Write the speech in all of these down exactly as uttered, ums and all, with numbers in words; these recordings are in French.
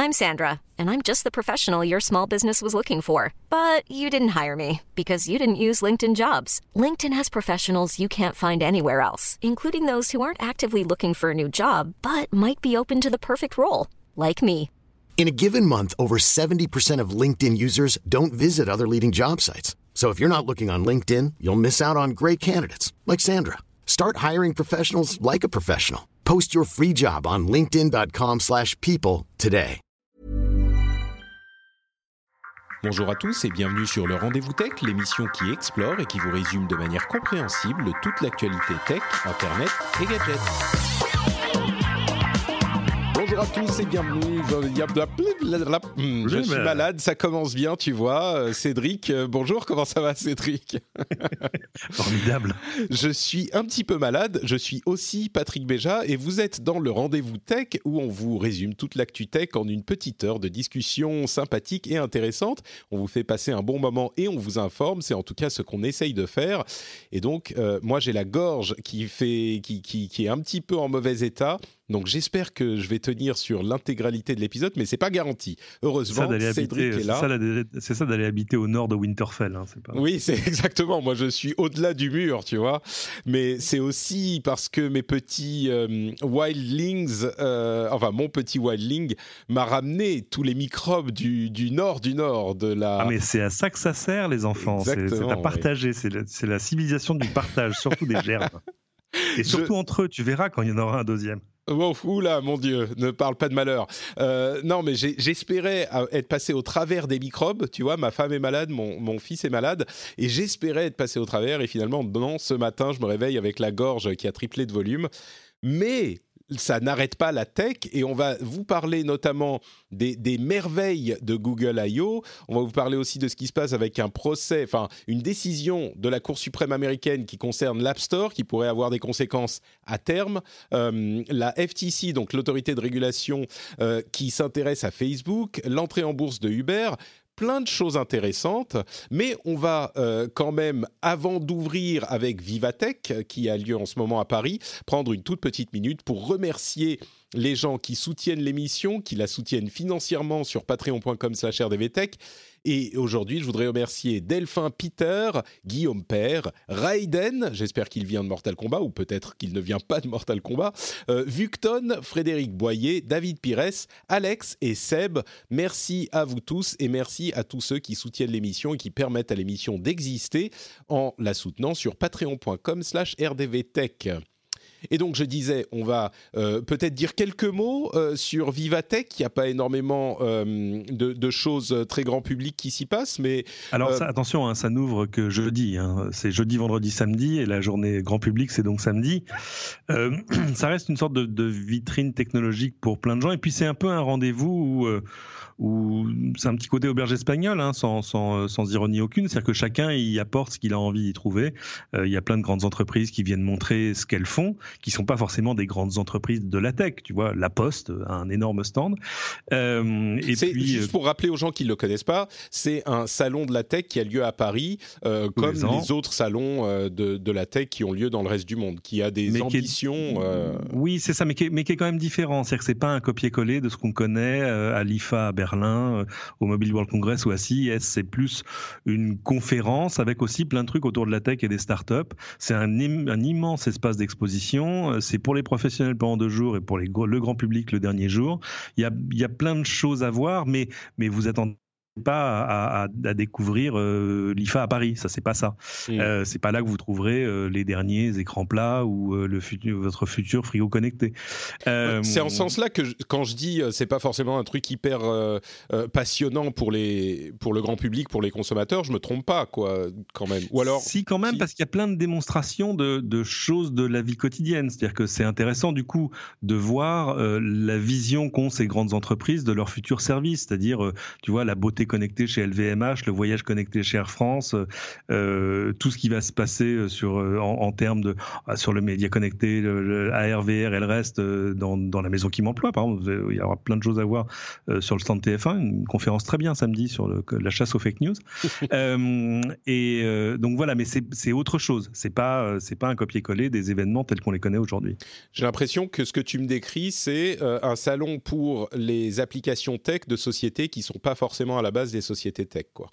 I'm Sandra, and I'm just the professional your small business was looking for. But you didn't hire me because you didn't use LinkedIn Jobs. LinkedIn has professionals you can't find anywhere else, including those who aren't actively looking for a new job, but might be open to the perfect role, like me. In a given month, over seventy percent of LinkedIn users don't visit other leading job sites. So if you're not looking on LinkedIn, you'll miss out on great candidates like Sandra. Start hiring professionals like a professional. Post your free job on linkedin.com slash people today. Bonjour à tous et bienvenue sur le Rendez-vous Tech, l'émission qui explore et qui vous résume de manière compréhensible toute l'actualité tech, internet et gadgets. Bonjour à tous et bienvenue. Je suis malade, ça commence bien, tu vois. Cédric, bonjour, comment ça va, Cédric ? Formidable. Je suis un petit peu malade, je suis aussi Patrick Béja et vous êtes dans le Rendez-vous Tech où on vous résume toute l'actu tech en une petite heure de discussion sympathique et intéressante. On vous fait passer un bon moment et on vous informe, c'est en tout cas ce qu'on essaye de faire. Et donc, euh, moi j'ai la gorge qui, fait, qui, qui, qui est un petit peu en mauvais état. Donc j'espère que je vais tenir sur l'intégralité de l'épisode, mais c'est pas garanti. Heureusement, c'est Cédric habiter, est là. C'est ça, c'est ça d'aller habiter au nord de Winterfell. Hein, c'est pas... Oui, c'est exactement. Moi, je suis au-delà du mur, tu vois. Mais c'est aussi parce que mes petits euh, wildlings, euh, enfin mon petit wildling, m'a ramené tous les microbes du, du nord du nord de la. Ah mais c'est à ça que ça sert, les enfants. C'est, c'est à partager. Oui. C'est, la, c'est la civilisation du partage, surtout des germes. Et surtout je... entre eux, tu verras quand il y en aura un deuxième. Oh, oula, mon Dieu, ne parle pas de malheur. Euh, non, mais j'ai, j'espérais être passé au travers des microbes. Tu vois, ma femme est malade, mon, mon fils est malade, et j'espérais être passé au travers. Et finalement, non, ce matin, je me réveille avec la gorge qui a triplé de volume. Mais ça n'arrête pas la tech et on va vous parler notamment des, des merveilles de Google I O. On va vous parler aussi de ce qui se passe avec un procès, enfin une décision de la Cour suprême américaine qui concerne l'App Store, qui pourrait avoir des conséquences à terme. Euh, la F T C, donc l'autorité de régulation euh, qui s'intéresse à Facebook, l'entrée en bourse de Uber. Plein de choses intéressantes, mais on va euh, quand même, avant d'ouvrir avec Vivatech, qui a lieu en ce moment à Paris, prendre une toute petite minute pour remercier les gens qui soutiennent l'émission, qui la soutiennent financièrement sur patreon.com slash rdvtech. Et aujourd'hui, je voudrais remercier Delphin Peter, Guillaume Père, Raiden, j'espère qu'il vient de Mortal Kombat, ou peut-être qu'il ne vient pas de Mortal Kombat, euh, Vucton, Frédéric Boyer, David Pires, Alex et Seb. Merci à vous tous et merci à tous ceux qui soutiennent l'émission et qui permettent à l'émission d'exister en la soutenant sur patreon.com slash rdvtech. Et donc, je disais, on va euh, peut-être dire quelques mots euh, sur Vivatech. Il n'y a pas énormément euh, de, de choses très grand public qui s'y passent, mais... Alors, euh... ça, attention, hein, ça n'ouvre que jeudi. Hein. C'est jeudi, vendredi, samedi, et la journée grand public, c'est donc samedi. Euh, ça reste une sorte de, de vitrine technologique pour plein de gens. Et puis, c'est un peu un rendez-vous où... Euh, où c'est un petit côté auberge espagnole, hein, sans, sans, sans ironie aucune, c'est-à-dire que chacun y apporte ce qu'il a envie d'y trouver. Euh, il y a plein de grandes entreprises qui viennent montrer ce qu'elles font, qui sont pas forcément des grandes entreprises de la tech. Tu vois, La Poste a un énorme stand. Euh, et c'est, puis, juste pour rappeler aux gens qui ne le connaissent pas, c'est un salon de la tech qui a lieu à Paris, euh, comme les, les autres salons euh, de, de la tech qui ont lieu dans le reste du monde, qui a des mais ambitions... Est, euh... Oui, c'est ça, mais qui, est, mais qui est quand même différent. C'est-à-dire que c'est pas un copier-coller de ce qu'on connaît euh, à l'I F A à Berlin, Berlin, au Mobile World Congress ou à C I S. C'est plus une conférence avec aussi plein de trucs autour de la tech et des startups. C'est un, im- un immense espace d'exposition. C'est pour les professionnels pendant deux jours et pour les, le grand public le dernier jour. Il y a, il y a plein de choses à voir, mais, mais vous attendez pas à, à, à découvrir euh, l'I F A à Paris, ça c'est pas ça. Mmh. Euh, c'est pas là que vous trouverez euh, les derniers écrans plats ou euh, le futur, votre futur frigo connecté. Euh, c'est en ce sens-là que je, quand je dis euh, c'est pas forcément un truc hyper euh, euh, passionnant pour les pour le grand public, pour les consommateurs, je me trompe pas quoi quand même. Ou alors si quand même si... parce qu'il y a plein de démonstrations de, de choses de la vie quotidienne. C'est-à-dire que c'est intéressant du coup de voir euh, la vision qu'ont ces grandes entreprises de leurs futurs services. C'est-à-dire euh, tu vois la beauté mobilité connectée chez L V M H, le voyage connecté chez Air France, euh, tout ce qui va se passer sur, en, en termes de sur le média connecté, le, le A R V R et le reste dans, dans la maison qui m'emploie. Par exemple, il y aura plein de choses à voir euh, sur le stand T F un, une conférence très bien samedi sur le, la chasse aux fake news. euh, et euh, donc voilà, mais c'est, c'est autre chose. C'est pas, c'est pas un copier-coller des événements tels qu'on les connaît aujourd'hui. J'ai l'impression que ce que tu me décris, c'est euh, un salon pour les applications tech de sociétés qui sont pas forcément à la base des sociétés tech, quoi.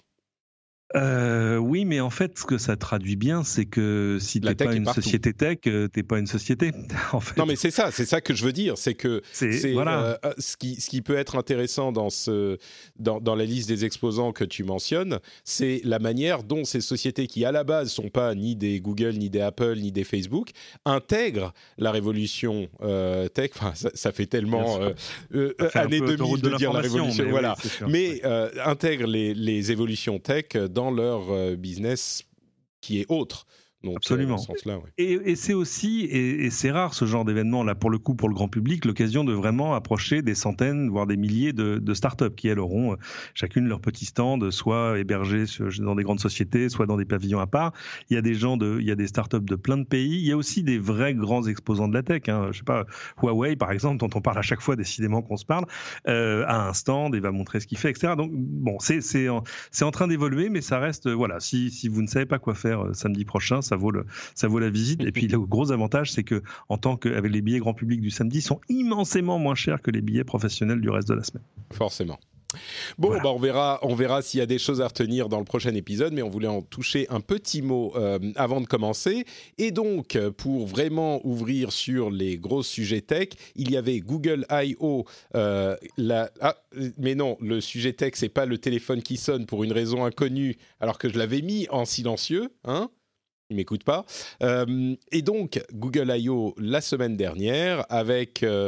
Euh, oui, mais en fait, ce que ça traduit bien, c'est que si t'es pas une société tech, t'es pas une société. En fait. Non, mais c'est ça, c'est ça que je veux dire, c'est que c'est, c'est voilà. euh, ce qui ce qui peut être intéressant dans ce dans dans la liste des exposants que tu mentionnes, c'est la manière dont ces sociétés qui à la base sont pas ni des Google, ni des Apple, ni des Facebook, intègrent la révolution euh, tech. Enfin, ça, ça fait tellement euh, euh, ça fait année deux mille de, de dire la révolution, mais voilà. Oui, sûr, mais oui. euh, intègrent les les évolutions tech dans leur euh, business qui est autre. Donc, absolument. Euh, dans ce sens-là, ouais. et, et c'est aussi, et, et c'est rare ce genre d'événement, là pour le coup, pour le grand public, l'occasion de vraiment approcher des centaines, voire des milliers de, de startups qui, elles, auront euh, chacune leur petit stand, soit hébergés sur, dans des grandes sociétés, soit dans des pavillons à part. Il y a des gens de, il y a des startups de plein de pays. Il y a aussi des vrais grands exposants de la tech. Hein. Je sais pas, Huawei, par exemple, dont on parle à chaque fois, décidément qu'on se parle, euh, a un stand et va montrer ce qu'il fait, et cetera. Donc, bon, c'est, c'est, en, c'est en train d'évoluer, mais ça reste, euh, voilà, si, si vous ne savez pas quoi faire euh, samedi prochain, ça vaut le, ça vaut la visite. Et puis le gros avantage, c'est que en tant qu'avec les billets grand public du samedi, sont immensément moins chers que les billets professionnels du reste de la semaine. Forcément. Bon, voilà. bah on verra, on verra s'il y a des choses à retenir dans le prochain épisode, mais on voulait en toucher un petit mot euh, avant de commencer. Et donc, pour vraiment ouvrir sur les gros sujets tech, il y avait Google I O. Euh, la... Ah, mais non, le sujet tech, c'est pas le téléphone qui sonne pour une raison inconnue, alors que je l'avais mis en silencieux, hein. Il m'écoute pas. Euh, et donc, Google I O la semaine dernière avec euh,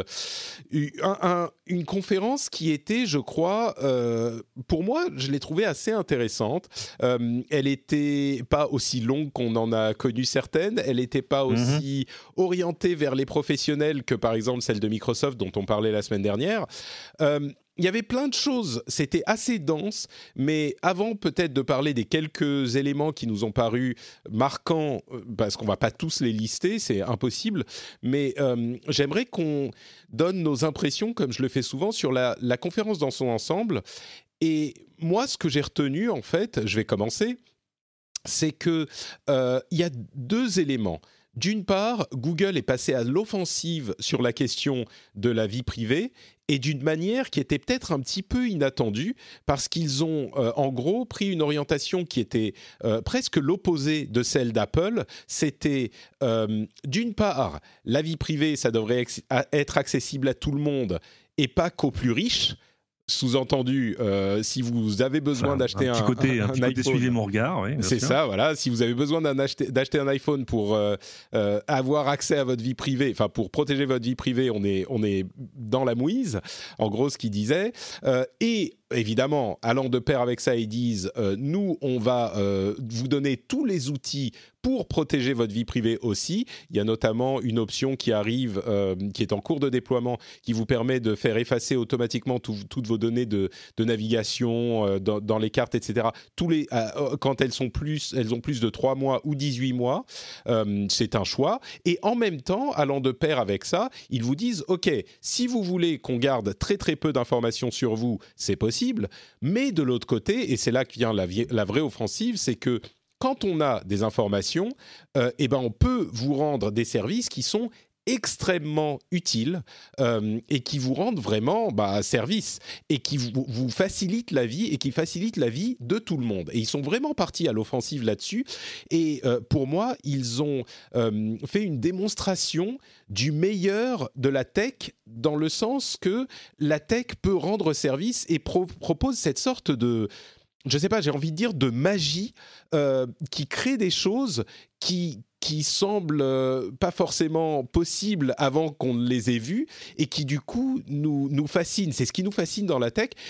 un, un, une conférence qui était, je crois, euh, pour moi, je l'ai trouvée assez intéressante. Euh, elle n'était pas aussi longue qu'on en a connu certaines. Elle n'était pas aussi mm-hmm. orientée vers les professionnels que, par exemple, celle de Microsoft dont on parlait la semaine dernière. Euh, Il y avait plein de choses, c'était assez dense, mais avant peut-être de parler des quelques éléments qui nous ont paru marquants, parce qu'on ne va pas tous les lister, c'est impossible, mais euh, j'aimerais qu'on donne nos impressions, comme je le fais souvent, sur la, la conférence dans son ensemble. Et moi, ce que j'ai retenu, en fait, je vais commencer, c'est qu'il euh, y a deux éléments. D'une part, Google est passé à l'offensive sur la question de la vie privée et d'une manière qui était peut-être un petit peu inattendue parce qu'ils ont euh, en gros pris une orientation qui était euh, presque l'opposé de celle d'Apple. C'était euh, d'une part, la vie privée, ça devrait ex- être accessible à tout le monde et pas qu'aux plus riches. Sous-entendu, euh, si vous avez besoin enfin, d'acheter un, petit côté, un, un, un petit un côté iPhone, suivez mon regard, oui, c'est sûr. ça, voilà. Si vous avez besoin d'un acheter, d'acheter un iPhone pour euh, euh, avoir accès à votre vie privée, enfin pour protéger votre vie privée, on est on est dans la mouise. En gros, ce qu'ils disaient. Euh, et évidemment, allant de pair avec ça, ils disent euh, nous, on va euh, vous donner tous les outils pour protéger votre vie privée aussi. Il y a notamment une option qui arrive, euh, qui est en cours de déploiement, qui vous permet de faire effacer automatiquement tout, toutes vos données de, de navigation euh, dans, dans les cartes, et cetera. Tous les, euh, quand elles sont plus, elles ont plus de trois mois ou dix-huit mois, euh, c'est un choix. Et en même temps, allant de pair avec ça, ils vous disent ok, si vous voulez qu'on garde très très peu d'informations sur vous, c'est possible. Mais de l'autre côté, et c'est là que vient la, vie, la vraie offensive, c'est que quand on a des informations, euh, eh ben on peut vous rendre des services qui sont extrêmement utiles euh, et qui vous rendent vraiment bah, service et qui vous, vous facilitent la vie et qui facilitent la vie de tout le monde. Et ils sont vraiment partis à l'offensive là-dessus. Et euh, pour moi, ils ont euh, fait une démonstration du meilleur de la tech dans le sens que la tech peut rendre service et pro- propose cette sorte de... je sais pas, j'ai envie de dire de magie euh, qui crée des choses qui qui semblent euh, pas forcément possibles avant qu'on ne les ait vues et qui du coup nous nous fascinent. C'est ce qui nous fascine dans la tech.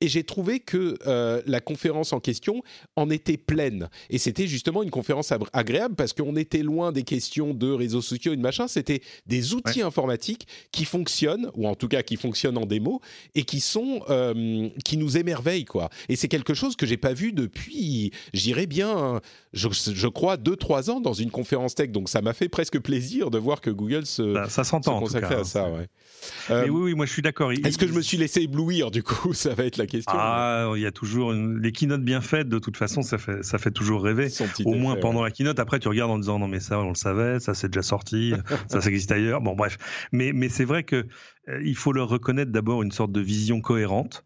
et j'ai trouvé que euh, la conférence en question en était pleine. Et c'était justement une conférence ab- agréable parce qu'on était loin des questions de réseaux sociaux et de machin. C'était des outils ouais. informatiques qui fonctionnent, ou en tout cas qui fonctionnent en démo, et qui sont euh, qui nous émerveillent, quoi. Et c'est quelque chose que j'ai pas vu depuis, j'irais bien, je, je crois, deux trois ans dans une conférence tech. Donc ça m'a fait presque plaisir de voir que Google se, ça, ça s'entend, se consacrait en tout cas, à ça. hein, ouais. Mais euh, oui, oui, moi je suis d'accord. Il, est-ce que je me suis laissé éblouir du coup? Ça va être la question. Ah, il y a toujours une... les keynotes bien faites. De toute façon, ça fait ça fait toujours rêver. Au moins effet, pendant ouais. la keynote. Après, tu regardes en disant non mais ça on le savait, ça c'est déjà sorti, ça ça existe ailleurs. Bon bref. Mais mais c'est vrai que euh, il faut leur reconnaître d'abord une sorte de vision cohérente.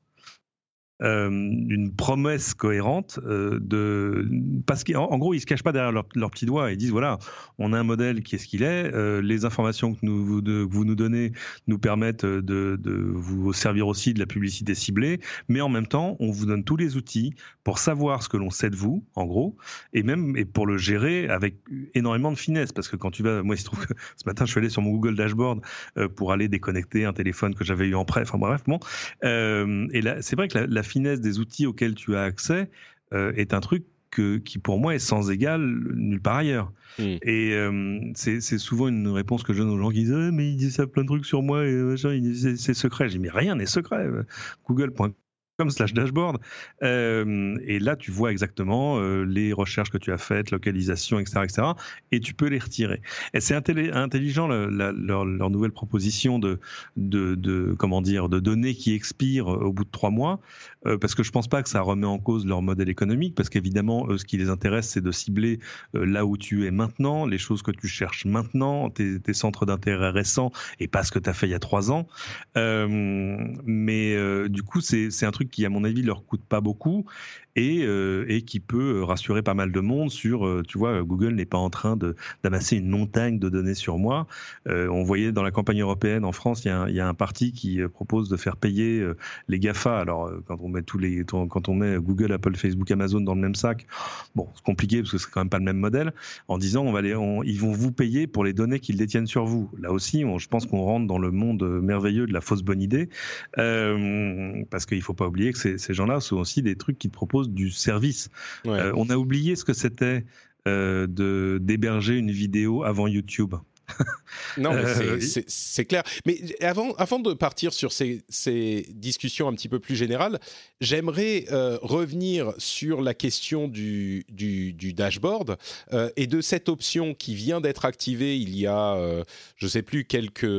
Euh, une promesse cohérente euh, de parce qu'en en gros ils se cachent pas derrière leur, leur petit doigt, ils disent voilà, on a un modèle qui est ce qu'il est, euh, les informations que, nous, vous, de, que vous nous donnez nous permettent de, de vous servir aussi de la publicité ciblée, mais en même temps on vous donne tous les outils pour savoir ce que l'on sait de vous en gros, et même et pour le gérer avec énormément de finesse, parce que quand tu vas, moi il se trouve que ce matin je suis allé sur mon Google Dashboard euh, pour aller déconnecter un téléphone que j'avais eu en prêt, enfin bref bon, euh, et là c'est vrai que la, la finesse des outils auxquels tu as accès euh, est un truc que, qui pour moi est sans égal nulle part ailleurs. Mmh. Et euh, c'est, c'est souvent une réponse que je donne aux gens qui disent ah, mais ils disent ça plein de trucs sur moi et machin, ils disent, c'est, c'est secret. Je dis mais rien n'est secret. Google point com slash dashboard. Euh, et là, tu vois exactement euh, les recherches que tu as faites, localisation, et cetera, et cetera. Et tu peux les retirer. Et c'est intelli- intelligent la, la, leur, leur nouvelle proposition de, de, de comment dire, de données qui expirent au bout de trois mois, euh, parce que je pense pas que ça remet en cause leur modèle économique, parce qu'évidemment, eux, ce qui les intéresse, c'est de cibler euh, là où tu es maintenant, les choses que tu cherches maintenant, tes, tes centres d'intérêt récents, et pas ce que tu as fait il y a trois ans. Euh, mais euh, du coup, c'est, c'est un truc qui, à mon avis, leur coûte pas beaucoup et, euh, et qui peut rassurer pas mal de monde sur, euh, tu vois, Google n'est pas en train de, d'amasser une montagne de données sur moi. Euh, on voyait dans la campagne européenne en France, il y a un, il y a un parti qui propose de faire payer euh, les GAFA. Alors, euh, quand on met tous les, quand on met Google, Apple, Facebook, Amazon dans le même sac, bon, c'est compliqué parce que c'est quand même pas le même modèle, en disant, on va les, on, ils vont vous payer pour les données qu'ils détiennent sur vous. Là aussi, on, je pense qu'on rentre dans le monde merveilleux de la fausse bonne idée, euh, parce qu'il faut pas oublier que ces, ces gens-là sont aussi des trucs qui te proposent du service. Ouais. Euh, on a oublié ce que c'était euh, de, d'héberger une vidéo avant YouTube. Non, mais c'est, c'est, c'est clair. Mais avant, avant de partir sur ces, ces discussions un petit peu plus générales, j'aimerais euh, revenir sur la question du, du, du dashboard euh, et de cette option qui vient d'être activée il y a, euh, je ne sais plus, quelques,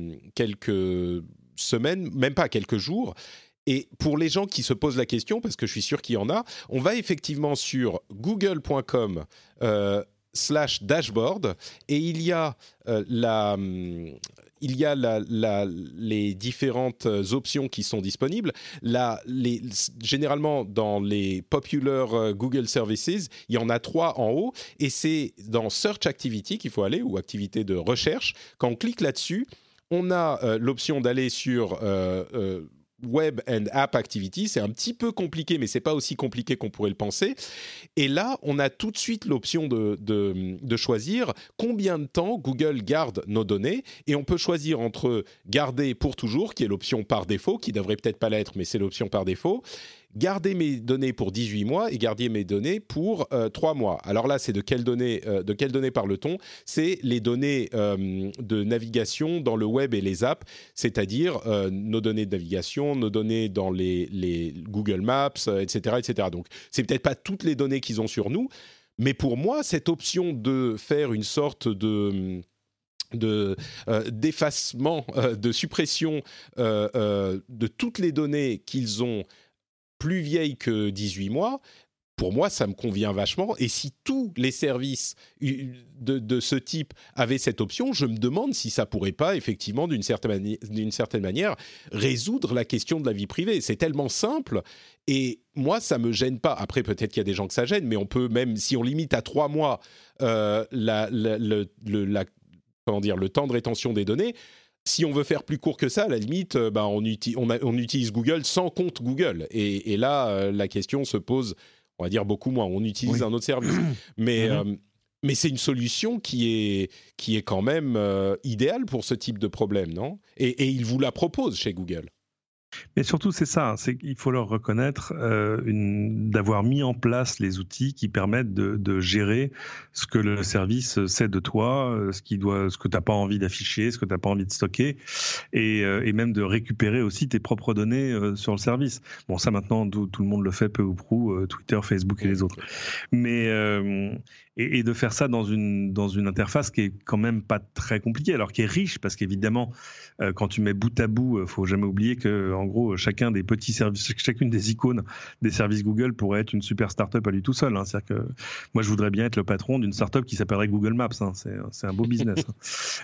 quelques semaines, même pas quelques jours. Et pour les gens qui se posent la question, parce que je suis sûr qu'il y en a, on va effectivement sur google point com euh, slash dashboard et il y a, euh, la, il y a la, la, les différentes options qui sont disponibles. La, les, généralement, dans les popular Google Services, il y en a trois en haut et c'est dans Search Activity qu'il faut aller, ou activité de recherche. Quand on clique là-dessus, on a euh, l'option d'aller sur... Euh, euh, Web and App Activity, c'est un petit peu compliqué, mais c'est pas aussi compliqué qu'on pourrait le penser. Et là, on a tout de suite l'option de, de, de choisir combien de temps Google garde nos données, et on peut choisir entre garder pour toujours, qui est l'option par défaut, qui devrait peut-être pas l'être, mais c'est l'option par défaut, garder mes données pour dix-huit mois et garder mes données pour euh, trois mois. Alors là, c'est de quelles données, euh, de quelles données parle-t-on ? C'est les données euh, de navigation dans le web et les apps, c'est-à-dire euh, nos données de navigation, nos données dans les, les Google Maps, euh, et cetera, et cetera. Donc, c'est peut-être pas toutes les données qu'ils ont sur nous, mais pour moi, cette option de faire une sorte de... De, euh, d'effacement, euh, de suppression euh, euh, de toutes les données qu'ils ont plus vieilles que dix-huit mois, pour moi, ça me convient vachement. Et si tous les services de, de ce type avaient cette option, je me demande si ça pourrait pas, effectivement, d'une certaine, mani- d'une certaine manière, résoudre la question de la vie privée. C'est tellement simple. Et moi, ça me gêne pas. Après, peut-être qu'il y a des gens que ça gêne, mais on peut même, si on limite à trois mois euh, la, la, le, le, la, comment dire, le temps de rétention des données, si on veut faire plus court que ça, à la limite, euh, bah, on, uti- on, a, on utilise Google sans compte Google. Et, et là, euh, la question se pose, on va dire, beaucoup moins. On utilise oui. un autre service. Mais, mm-hmm. euh, mais c'est une solution qui est, qui est quand même euh, idéale pour ce type de problème, non ? et, et ils vous la proposent chez Google. Mais surtout, c'est ça, c'est qu'il faut leur reconnaître euh, une, d'avoir mis en place les outils qui permettent de, de gérer ce que le service sait de toi, ce, qui doit, ce que tu n'as pas envie d'afficher, ce que tu n'as pas envie de stocker, et, euh, et même de récupérer aussi tes propres données euh, sur le service. Bon, ça maintenant, tout, tout le monde le fait peu ou prou, euh, Twitter, Facebook et les autres. Mais... Euh, Et, et de faire ça dans une, dans une interface qui est quand même pas très compliquée, alors qui est riche, parce qu'évidemment, euh, quand tu mets bout à bout, euh, faut jamais oublier que, en gros, chacun des petits services, chacune des icônes des services Google pourrait être une super start-up à lui tout seul. Hein. C'est-à-dire que moi, je voudrais bien être le patron d'une start-up qui s'appellerait Google Maps. Hein. C'est, c'est un beau business. hein.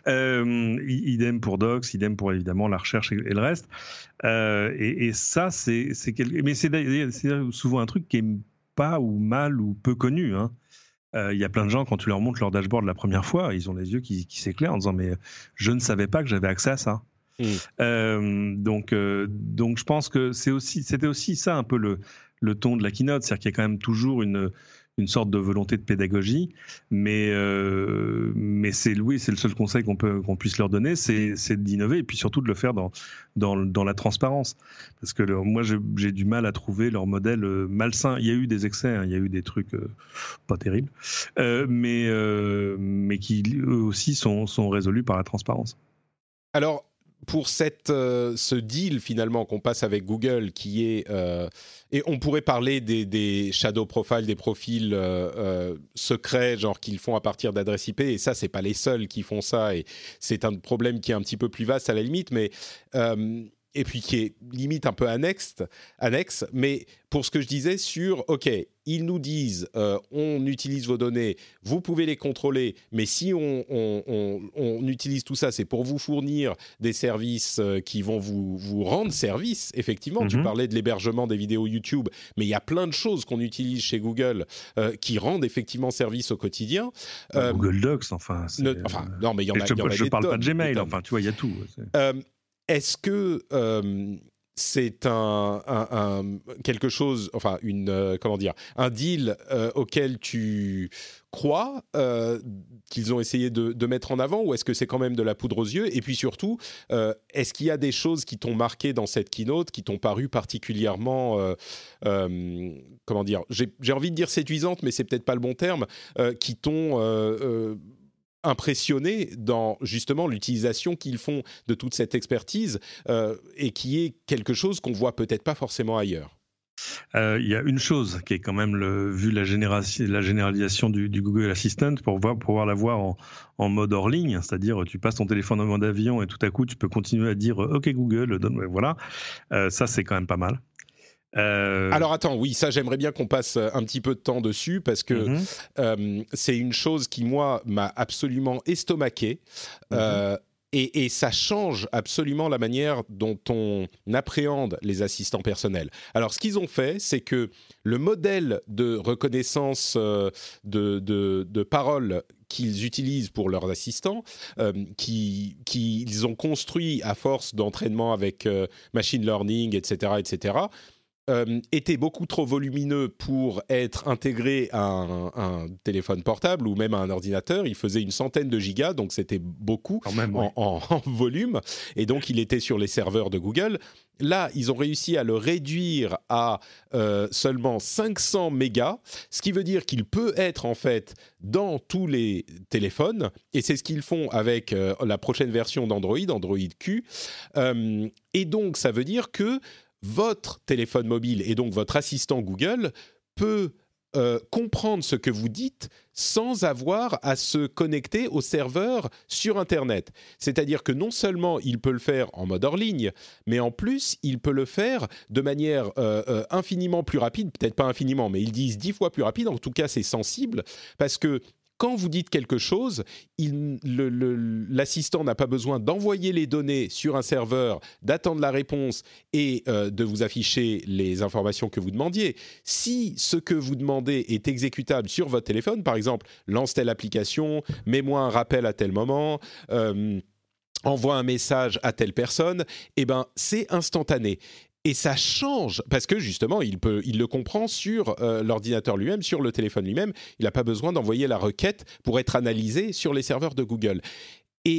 euh, idem pour Docs, idem pour évidemment la recherche et, et le reste. Euh, et, et ça, c'est, c'est quelque... mais c'est, c'est souvent un truc qui est pas ou mal ou peu connu. Hein. Il euh, y a plein de gens, quand tu leur montres leur dashboard la première fois, ils ont les yeux qui, qui s'éclairent en disant « mais je ne savais pas que j'avais accès à ça mmh. ». Euh, donc, euh, donc je pense que c'est aussi, c'était aussi ça un peu le, le ton de la keynote, c'est-à-dire qu'il y a quand même toujours une, une sorte de volonté de pédagogie, mais, euh, mais c'est, oui, c'est le seul conseil qu'on, peut, qu'on puisse leur donner, c'est, c'est d'innover et puis surtout de le faire dans, dans, dans la transparence. Parce que le, moi, j'ai, j'ai du mal à trouver leur modèle euh, malsain. Il y a eu des excès, hein, il y a eu des trucs euh, pas terribles, euh, mais, euh, mais qui eux aussi sont, sont résolus par la transparence. Alors, pour cette, euh, ce deal finalement qu'on passe avec Google, qui est euh, et on pourrait parler des, des shadow profiles, des profils euh, euh, secrets, genre qu'ils font à partir d'adresses I P. Et ça, c'est pas les seuls qui font ça. Et c'est un problème qui est un petit peu plus vaste à la limite, mais euh, et puis qui est limite un peu annexe, annexe. Mais pour ce que je disais sur, ok, ils nous disent, euh, on utilise vos données, vous pouvez les contrôler, mais si on, on, on, on utilise tout ça, c'est pour vous fournir des services euh, qui vont vous, vous rendre service. Effectivement, mm-hmm. tu parlais de l'hébergement des vidéos YouTube, mais il y a plein de choses qu'on utilise chez Google euh, qui rendent effectivement service au quotidien. Euh, Google Docs, enfin. Ne, enfin, non, mais il y en a. Je ne parle tonnes, pas de Gmail, enfin, tu vois, il y a tout. Euh, est-ce que euh, c'est un, un, un quelque chose, enfin une euh, comment dire, un deal euh, auquel tu crois euh, qu'ils ont essayé de, de mettre en avant, ou est-ce que c'est quand même de la poudre aux yeux? Et puis surtout, euh, est-ce qu'il y a des choses qui t'ont marqué dans cette keynote, qui t'ont paru particulièrement, euh, euh, comment dire, j'ai, j'ai envie de dire séduisantes, mais c'est peut-être pas le bon terme, euh, qui t'ont euh, euh, impressionné dans justement l'utilisation qu'ils font de toute cette expertise euh, et qui est quelque chose qu'on voit peut-être pas forcément ailleurs. Il euh, y a une chose qui est quand même, le, vu la, la généralisation du, du Google Assistant, pour voir, pouvoir l'avoir en, en mode hors ligne, c'est-à-dire tu passes ton téléphone en mode avion et tout à coup tu peux continuer à dire « Ok Google, donne-moi… » Voilà, euh, ça c'est quand même pas mal. Euh... Alors attends, oui, ça j'aimerais bien qu'on passe un petit peu de temps dessus parce que mm-hmm. euh, c'est une chose qui moi m'a absolument estomaqué mm-hmm. euh, et, et ça change absolument la manière dont on appréhende les assistants personnels. Alors ce qu'ils ont fait, c'est que le modèle de reconnaissance euh, de, de, de paroles qu'ils utilisent pour leurs assistants, euh, qui, qu'ils ont construit à force d'entraînement avec euh, machine learning, et cetera, et cetera, Euh, était beaucoup trop volumineux pour être intégré à un, un téléphone portable ou même à un ordinateur. Il faisait une centaine de gigas, donc c'était beaucoup Quand même, en, oui. en, en volume. Et donc, il était sur les serveurs de Google. Là, ils ont réussi à le réduire à euh, seulement cinq cents mégas, ce qui veut dire qu'il peut être en fait dans tous les téléphones. Et c'est ce qu'ils font avec euh, la prochaine version d'Android, Android Q. Euh, et donc, ça veut dire que votre téléphone mobile et donc votre assistant Google peut euh, comprendre ce que vous dites sans avoir à se connecter au serveur sur Internet. C'est-à-dire que non seulement il peut le faire en mode hors ligne, mais en plus, il peut le faire de manière euh, euh, infiniment plus rapide, peut-être pas infiniment, mais ils disent dix fois plus rapide, en tout cas c'est sensible, parce que quand vous dites quelque chose, il, le, le, l'assistant n'a pas besoin d'envoyer les données sur un serveur, d'attendre la réponse et euh, de vous afficher les informations que vous demandiez. Si ce que vous demandez est exécutable sur votre téléphone, par exemple, lance telle application, mets-moi un rappel à tel moment, euh, envoie un message à telle personne, eh ben, c'est instantané. Et ça change, parce que justement, il, peut, il le comprend sur euh, l'ordinateur lui-même, sur le téléphone lui-même. Il n'a pas besoin d'envoyer la requête pour être analysé sur les serveurs de Google. Et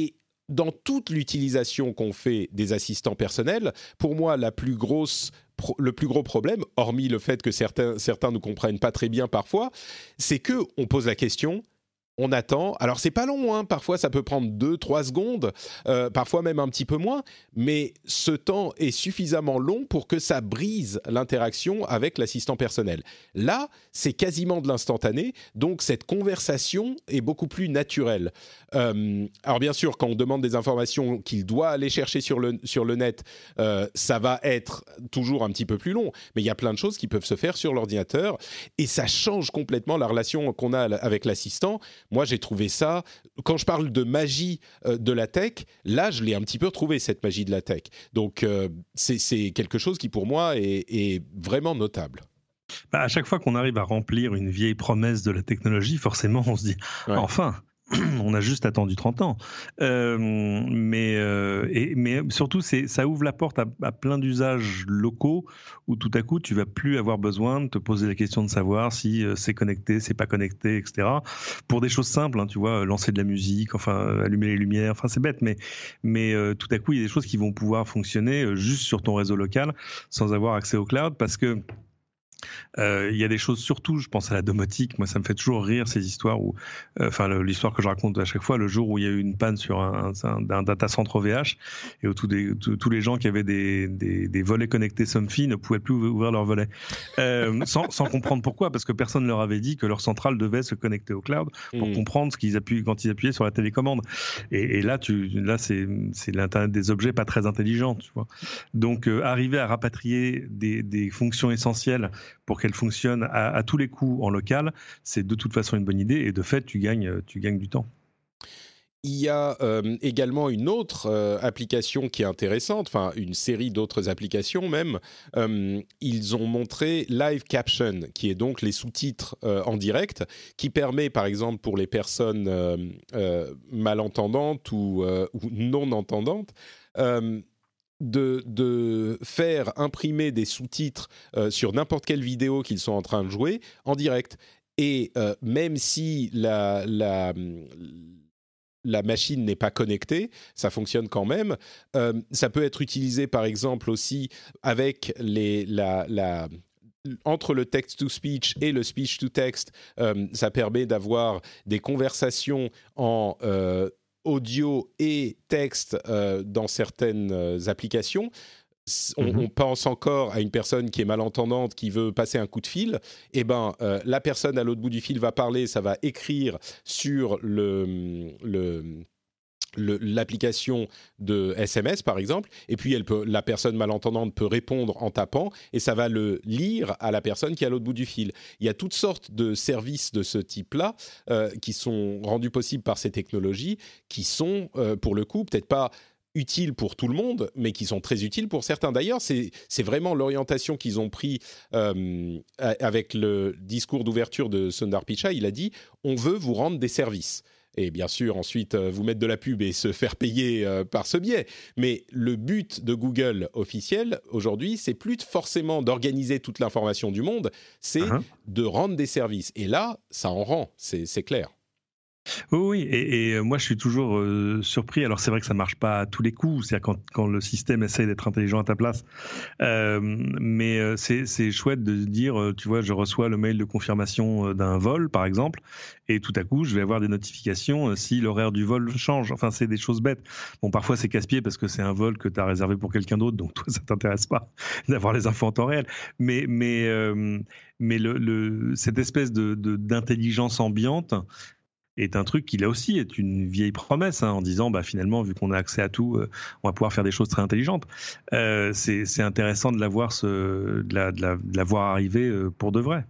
dans toute l'utilisation qu'on fait des assistants personnels, pour moi, la plus grosse, pro, le plus gros problème, hormis le fait que certains, certains ne comprennent pas très bien parfois, c'est qu'on pose la question, on attend. Alors, c'est pas long, hein, parfois ça peut prendre deux trois secondes, euh, parfois même un petit peu moins, mais ce temps est suffisamment long pour que ça brise l'interaction avec l'assistant personnel. Là, c'est quasiment de l'instantané, donc cette conversation est beaucoup plus naturelle. Euh, alors bien sûr, quand on demande des informations qu'il doit aller chercher sur le, sur le net, euh, ça va être toujours un petit peu plus long, mais il y a plein de choses qui peuvent se faire sur l'ordinateur, et ça change complètement la relation qu'on a avec l'assistant. Moi, j'ai trouvé ça, quand je parle de magie euh, de la tech, là, je l'ai un petit peu retrouvé, cette magie de la tech. Donc, euh, c'est, c'est quelque chose qui, pour moi, est, est vraiment notable. Bah, à chaque fois qu'on arrive à remplir une vieille promesse de la technologie, forcément, on se dit ouais. « Enfin !» On a juste attendu trente ans. Euh, mais, euh, et, mais surtout, c'est, ça ouvre la porte à, à plein d'usages locaux où tout à coup, tu vas plus avoir besoin de te poser la question de savoir si euh, c'est connecté, c'est pas connecté, et cetera. Pour des choses simples, hein, tu vois, lancer de la musique, enfin, allumer les lumières, enfin, c'est bête, mais, mais euh, tout à coup, il y a des choses qui vont pouvoir fonctionner euh, juste sur ton réseau local sans avoir accès au cloud parce que il euh, y a des choses, surtout, je pense à la domotique. Moi, ça me fait toujours rire ces histoires où, enfin, euh, l'histoire que je raconte à chaque fois, le jour où il y a eu une panne sur un, un, un data center O V H et où tous, des, tous les gens qui avaient des, des, des volets connectés Somfy ne pouvaient plus ouvrir leurs volets, euh, sans, sans comprendre pourquoi, parce que personne ne leur avait dit que leur centrale devait se connecter au cloud pour mmh. comprendre ce qu'ils appuient quand ils appuyaient sur la télécommande. Et, et là, tu, là, c'est, c'est l'internet des objets pas très intelligent, tu vois. Donc, euh, arriver à rapatrier des, des fonctions essentielles pour qu'elle fonctionne à, à tous les coups en local, c'est de toute façon une bonne idée et de fait, tu gagnes, tu gagnes du temps. Il y a euh, également une autre euh, application qui est intéressante, enfin une série d'autres applications même. Euh, ils ont montré Live Caption, qui est donc les sous-titres euh, en direct, qui permet par exemple pour les personnes euh, euh, malentendantes ou, euh, ou non-entendantes, euh, De, de faire imprimer des sous-titres euh, sur n'importe quelle vidéo qu'ils sont en train de jouer en direct. Et euh, même si la, la, la machine n'est pas connectée, ça fonctionne quand même. Euh, ça peut être utilisé par exemple aussi avec les, la... la entre le text-to-speech et le speech-to-text, euh, ça permet d'avoir des conversations en euh, audio et texte euh, dans certaines euh, applications. On, mm-hmm. on pense encore à une personne qui est malentendante, qui veut passer un coup de fil. Eh ben, euh, la personne à l'autre bout du fil va parler, ça va écrire sur le... le Le, l'application de S M S par exemple, et puis elle peut, la personne malentendante peut répondre en tapant et ça va le lire à la personne qui est à l'autre bout du fil. Il y a toutes sortes de services de ce type-là euh, qui sont rendus possibles par ces technologies, qui sont euh, pour le coup peut-être pas utiles pour tout le monde, mais qui sont très utiles pour certains. D'ailleurs, c'est, c'est vraiment l'orientation qu'ils ont pris euh, avec le discours d'ouverture de Sundar Pichai. Il a dit « On veut vous rendre des services ». Et bien sûr, ensuite, euh, vous mettre de la pub et se faire payer euh, par ce biais. Mais le but de Google officiel, aujourd'hui, c'est plus forcément d'organiser toute l'information du monde, c'est uh-huh. de rendre des services. Et là, ça en rend, c'est, c'est clair. Oui, oui, et, et moi je suis toujours euh, surpris. Alors c'est vrai que ça marche pas à tous les coups, c'est-à-dire quand, quand le système essaie d'être intelligent à ta place. Euh, mais euh, c'est, c'est chouette de dire, euh, tu vois, je reçois le mail de confirmation euh, d'un vol, par exemple, et tout à coup je vais avoir des notifications euh, si l'horaire du vol change. Enfin, c'est des choses bêtes. Bon, parfois c'est casse-pied parce que c'est un vol que tu as réservé pour quelqu'un d'autre, donc toi ça t'intéresse pas d'avoir les infos en temps réel. Mais mais euh, mais le, le cette espèce de, de d'intelligence ambiante est un truc qui là aussi est une vieille promesse, hein, en disant bah finalement vu qu'on a accès à tout, euh, on va pouvoir faire des choses très intelligentes. Euh, c'est, c'est intéressant de la voir se, de la, de la, de la voir arriver euh, pour de vrai.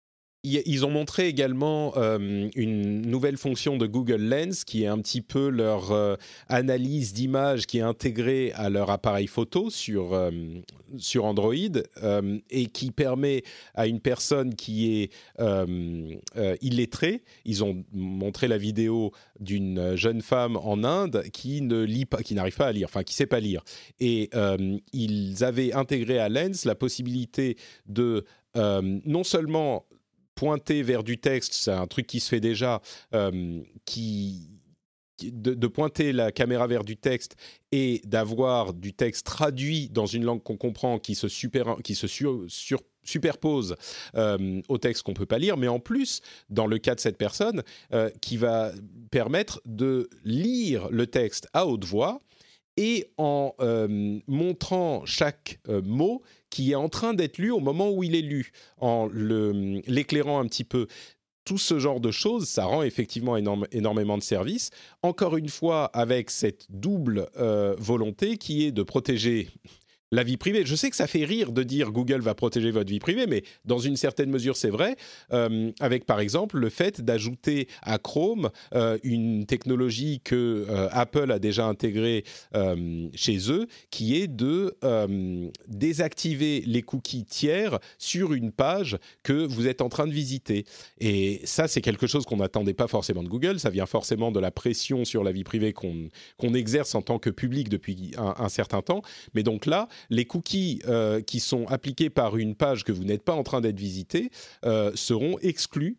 Ils ont montré également euh, une nouvelle fonction de Google Lens qui est un petit peu leur euh, analyse d'image qui est intégrée à leur appareil photo sur, euh, sur Android euh, et qui permet à une personne qui est euh, euh, illettrée, ils ont montré la vidéo d'une jeune femme en Inde qui ne lit pas, qui n'arrive pas à lire, enfin qui ne sait pas lire. Et euh, ils avaient intégré à Lens la possibilité de euh, non seulement pointer vers du texte, c'est un truc qui se fait déjà, euh, qui, de, de pointer la caméra vers du texte et d'avoir du texte traduit dans une langue qu'on comprend qui se, super, qui se sur, sur, superpose euh, au texte qu'on ne peut pas lire, mais en plus, dans le cas de cette personne, euh, qui va permettre de lire le texte à haute voix et en euh, montrant chaque euh, mot qui est en train d'être lu au moment où il est lu, en le, l'éclairant un petit peu. Tout ce genre de choses, ça rend effectivement énorme, énormément de service. Encore une fois, avec cette double euh, volonté qui est de protéger la vie privée. Je sais que ça fait rire de dire Google va protéger votre vie privée, mais dans une certaine mesure, c'est vrai. Euh, avec, par exemple, le fait d'ajouter à Chrome euh, une technologie que euh, Apple a déjà intégrée euh, chez eux, qui est de euh, désactiver les cookies tiers sur une page que vous êtes en train de visiter. Et ça, c'est quelque chose qu'on n'attendait pas forcément de Google. Ça vient forcément de la pression sur la vie privée qu'on, qu'on exerce en tant que public depuis un, un certain temps. Mais donc là, les cookies euh, qui sont appliqués par une page que vous n'êtes pas en train d'être visité euh, seront exclus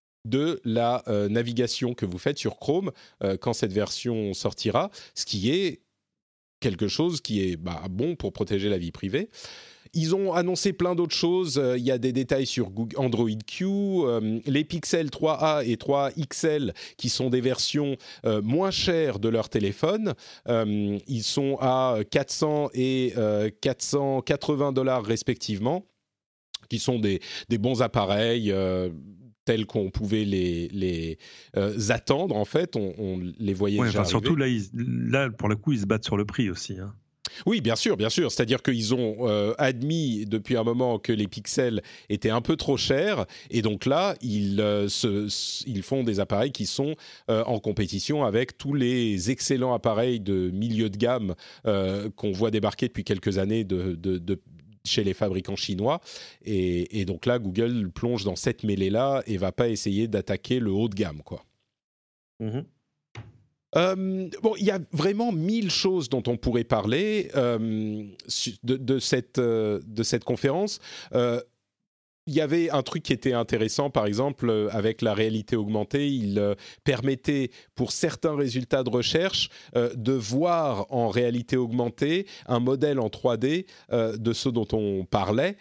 de la euh, navigation que vous faites sur Chrome euh, quand cette version sortira, ce qui est quelque chose qui est bah, bon pour protéger la vie privée. Ils ont annoncé plein d'autres choses. Euh, il y a des détails sur Google, Android Q, euh, les Pixel trois A et trois X L qui sont des versions euh, moins chères de leur téléphone. Euh, ils sont à quatre cents et euh, quatre cent quatre-vingts dollars respectivement, qui sont des, des bons appareils euh, tels qu'on pouvait les, les euh, attendre. En fait, on, on les voyait ouais, déjà enfin, arriver. surtout là, ils, là, pour le coup, ils se battent sur le prix aussi, hein. Oui, bien sûr, bien sûr. C'est-à-dire qu'ils ont euh, admis depuis un moment que les pixels étaient un peu trop chers, et donc là, ils, euh, se, ils font des appareils qui sont euh, en compétition avec tous les excellents appareils de milieu de gamme euh, qu'on voit débarquer depuis quelques années de, de, de chez les fabricants chinois. Et, et donc là, Google plonge dans cette mêlée-là et va pas essayer d'attaquer le haut de gamme, quoi. Mm-hmm. Euh, bon, il y a vraiment mille choses dont on pourrait parler euh, de, de, cette, euh, de cette conférence. Euh, il y avait un truc qui était intéressant, par exemple, euh, avec la réalité augmentée. Il euh, permettait, pour certains résultats de recherche, euh, de voir en réalité augmentée un modèle en trois D euh, de ce dont on parlait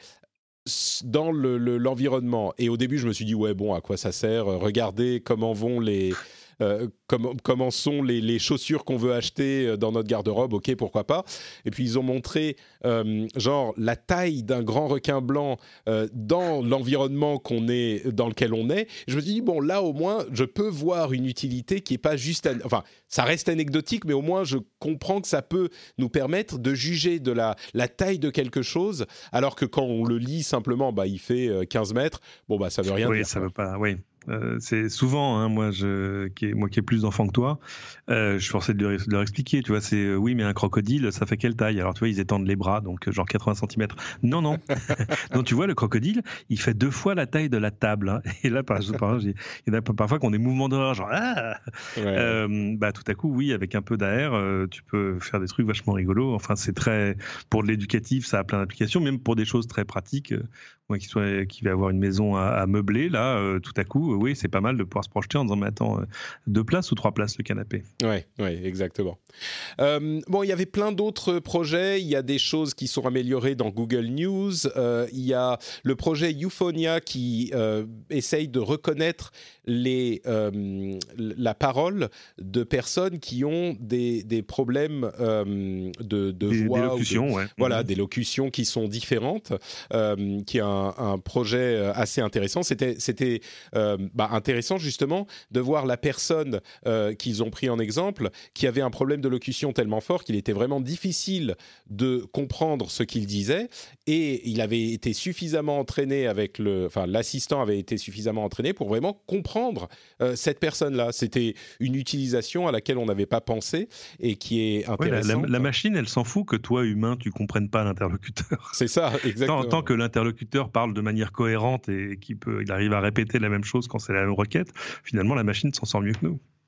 dans le, le, l'environnement. Et au début, je me suis dit, ouais, bon, à quoi ça sert ? Regardez comment vont les... Euh, comment, comment sont les, les chaussures qu'on veut acheter dans notre garde-robe, ok, pourquoi pas. Et puis ils ont montré euh, genre la taille d'un grand requin blanc euh, dans l'environnement qu'on est, dans lequel on est. Je me suis dit, bon, là au moins, je peux voir une utilité qui n'est pas juste... An... Enfin, ça reste anecdotique, mais au moins je comprends que ça peut nous permettre de juger de la, la taille de quelque chose, alors que quand on le lit simplement, bah, il fait quinze mètres, bon, bah, ça veut rien oui, dire. Oui, ça quoi. veut pas... Oui. Euh, c'est souvent, hein, moi, je, qui est, moi qui ai plus d'enfants que toi, euh, je suis forcé de leur, de leur expliquer, tu vois, c'est euh, oui, mais un crocodile, ça fait quelle taille ? Alors, tu vois, ils étendent les bras, donc euh, genre quatre-vingts centimètres. Non, non. Donc, tu vois, le crocodile, il fait deux fois la taille de la table. Hein. Et là, par exemple, il y en a parfois qu'on des mouvements d'horreur, genre, ah ouais. euh, bah, tout à coup, oui, avec un peu d'A R, euh, tu peux faire des trucs vachement rigolos. Enfin, c'est très, pour de l'éducatif, ça a plein d'applications, même pour des choses très pratiques. Euh, moi qui, soit, qui vais avoir une maison à, à meubler, là, euh, tout à coup, euh, oui, c'est pas mal de pouvoir se projeter en disant, mais attends, euh, deux places ou trois places le canapé ? Oui, ouais, exactement. Euh, bon, il y avait plein d'autres projets. Il y a des choses qui sont améliorées dans Google News. Euh, il y a le projet Euphonia qui euh, essaye de reconnaître les, euh, la parole de personnes qui ont des, des problèmes euh, de, de des, voix. Des locutions, de, ouais. Voilà, mmh. des locutions qui sont différentes, euh, qui est un, un projet assez intéressant. C'était, c'était euh, bah, intéressant justement de voir la personne euh, qu'ils ont pris en exemple, qui avait un problème de locution tellement fort qu'il était vraiment difficile de comprendre ce qu'il disait, et il avait été suffisamment entraîné avec le, enfin l'assistant avait été suffisamment entraîné pour vraiment comprendre euh, cette personne-là. C'était une utilisation à laquelle on n'avait pas pensé et qui est intéressante. Ouais, la, la, la machine, elle s'en fout que toi, humain, tu comprennes pas l'interlocuteur. C'est ça, exactement. Tant, tant que l'interlocuteur parle de manière cohérente et qu'il peut, il arrive à répéter la même chose quand c'est la même requête, finalement, la machine s'en sort mieux que nous. Ouais.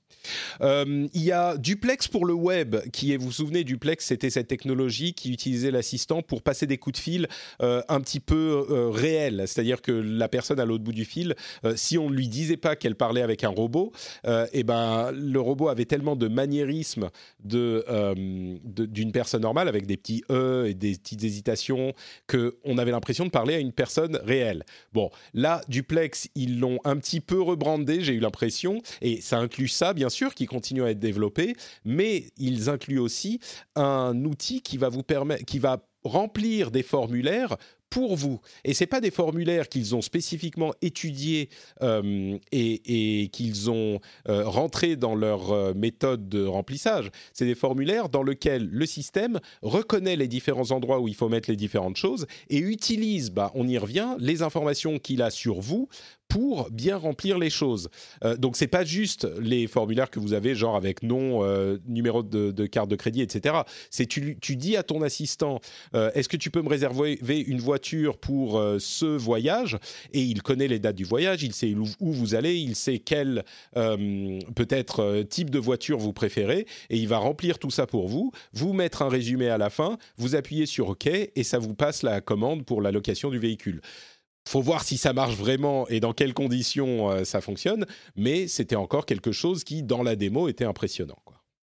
Euh, il y a Duplex pour le web, qui est, vous vous souvenez, Duplex, c'était cette technologie qui utilisait l'assistant pour passer des coups de fil euh, un petit peu euh, réels, c'est-à-dire que la personne à l'autre bout du fil, euh, si on ne lui disait pas qu'elle parlait avec un robot, euh, et ben, le robot avait tellement de maniérisme de, euh, de, d'une personne normale, avec des petits E et des petites hésitations, qu'on avait l'impression de parler à une personne réelle. Bon, là, Duplex, ils l'ont un petit peu rebrandé, j'ai eu l'impression, et ça inclut ça, bien sûr, qui continue à être développé, mais ils incluent aussi un outil qui va vous permettre, qui va remplir des formulaires pour vous. Et c'est pas des formulaires qu'ils ont spécifiquement étudiés euh, et, et qu'ils ont euh, rentrés dans leur euh, méthode de remplissage. C'est des formulaires dans lesquels le système reconnaît les différents endroits où il faut mettre les différentes choses et utilise, bah, on y revient, les informations qu'il a sur vous pour bien remplir les choses. Euh, donc, c'est pas juste les formulaires que vous avez, genre avec nom, euh, numéro de, de carte de crédit, et cetera. C'est tu, tu dis à ton assistant, euh, est-ce que tu peux me réserver une voiture pour euh, ce voyage ? Et il connaît les dates du voyage, il sait où, où vous allez, il sait quel euh, peut-être euh, type de voiture vous préférez, et il va remplir tout ça pour vous, vous mettre un résumé à la fin, vous appuyez sur OK, et ça vous passe la commande pour la location du véhicule. Faut voir si ça marche vraiment et dans quelles conditions euh, ça fonctionne, mais c'était encore quelque chose qui, dans la démo, était impressionnant, quoi.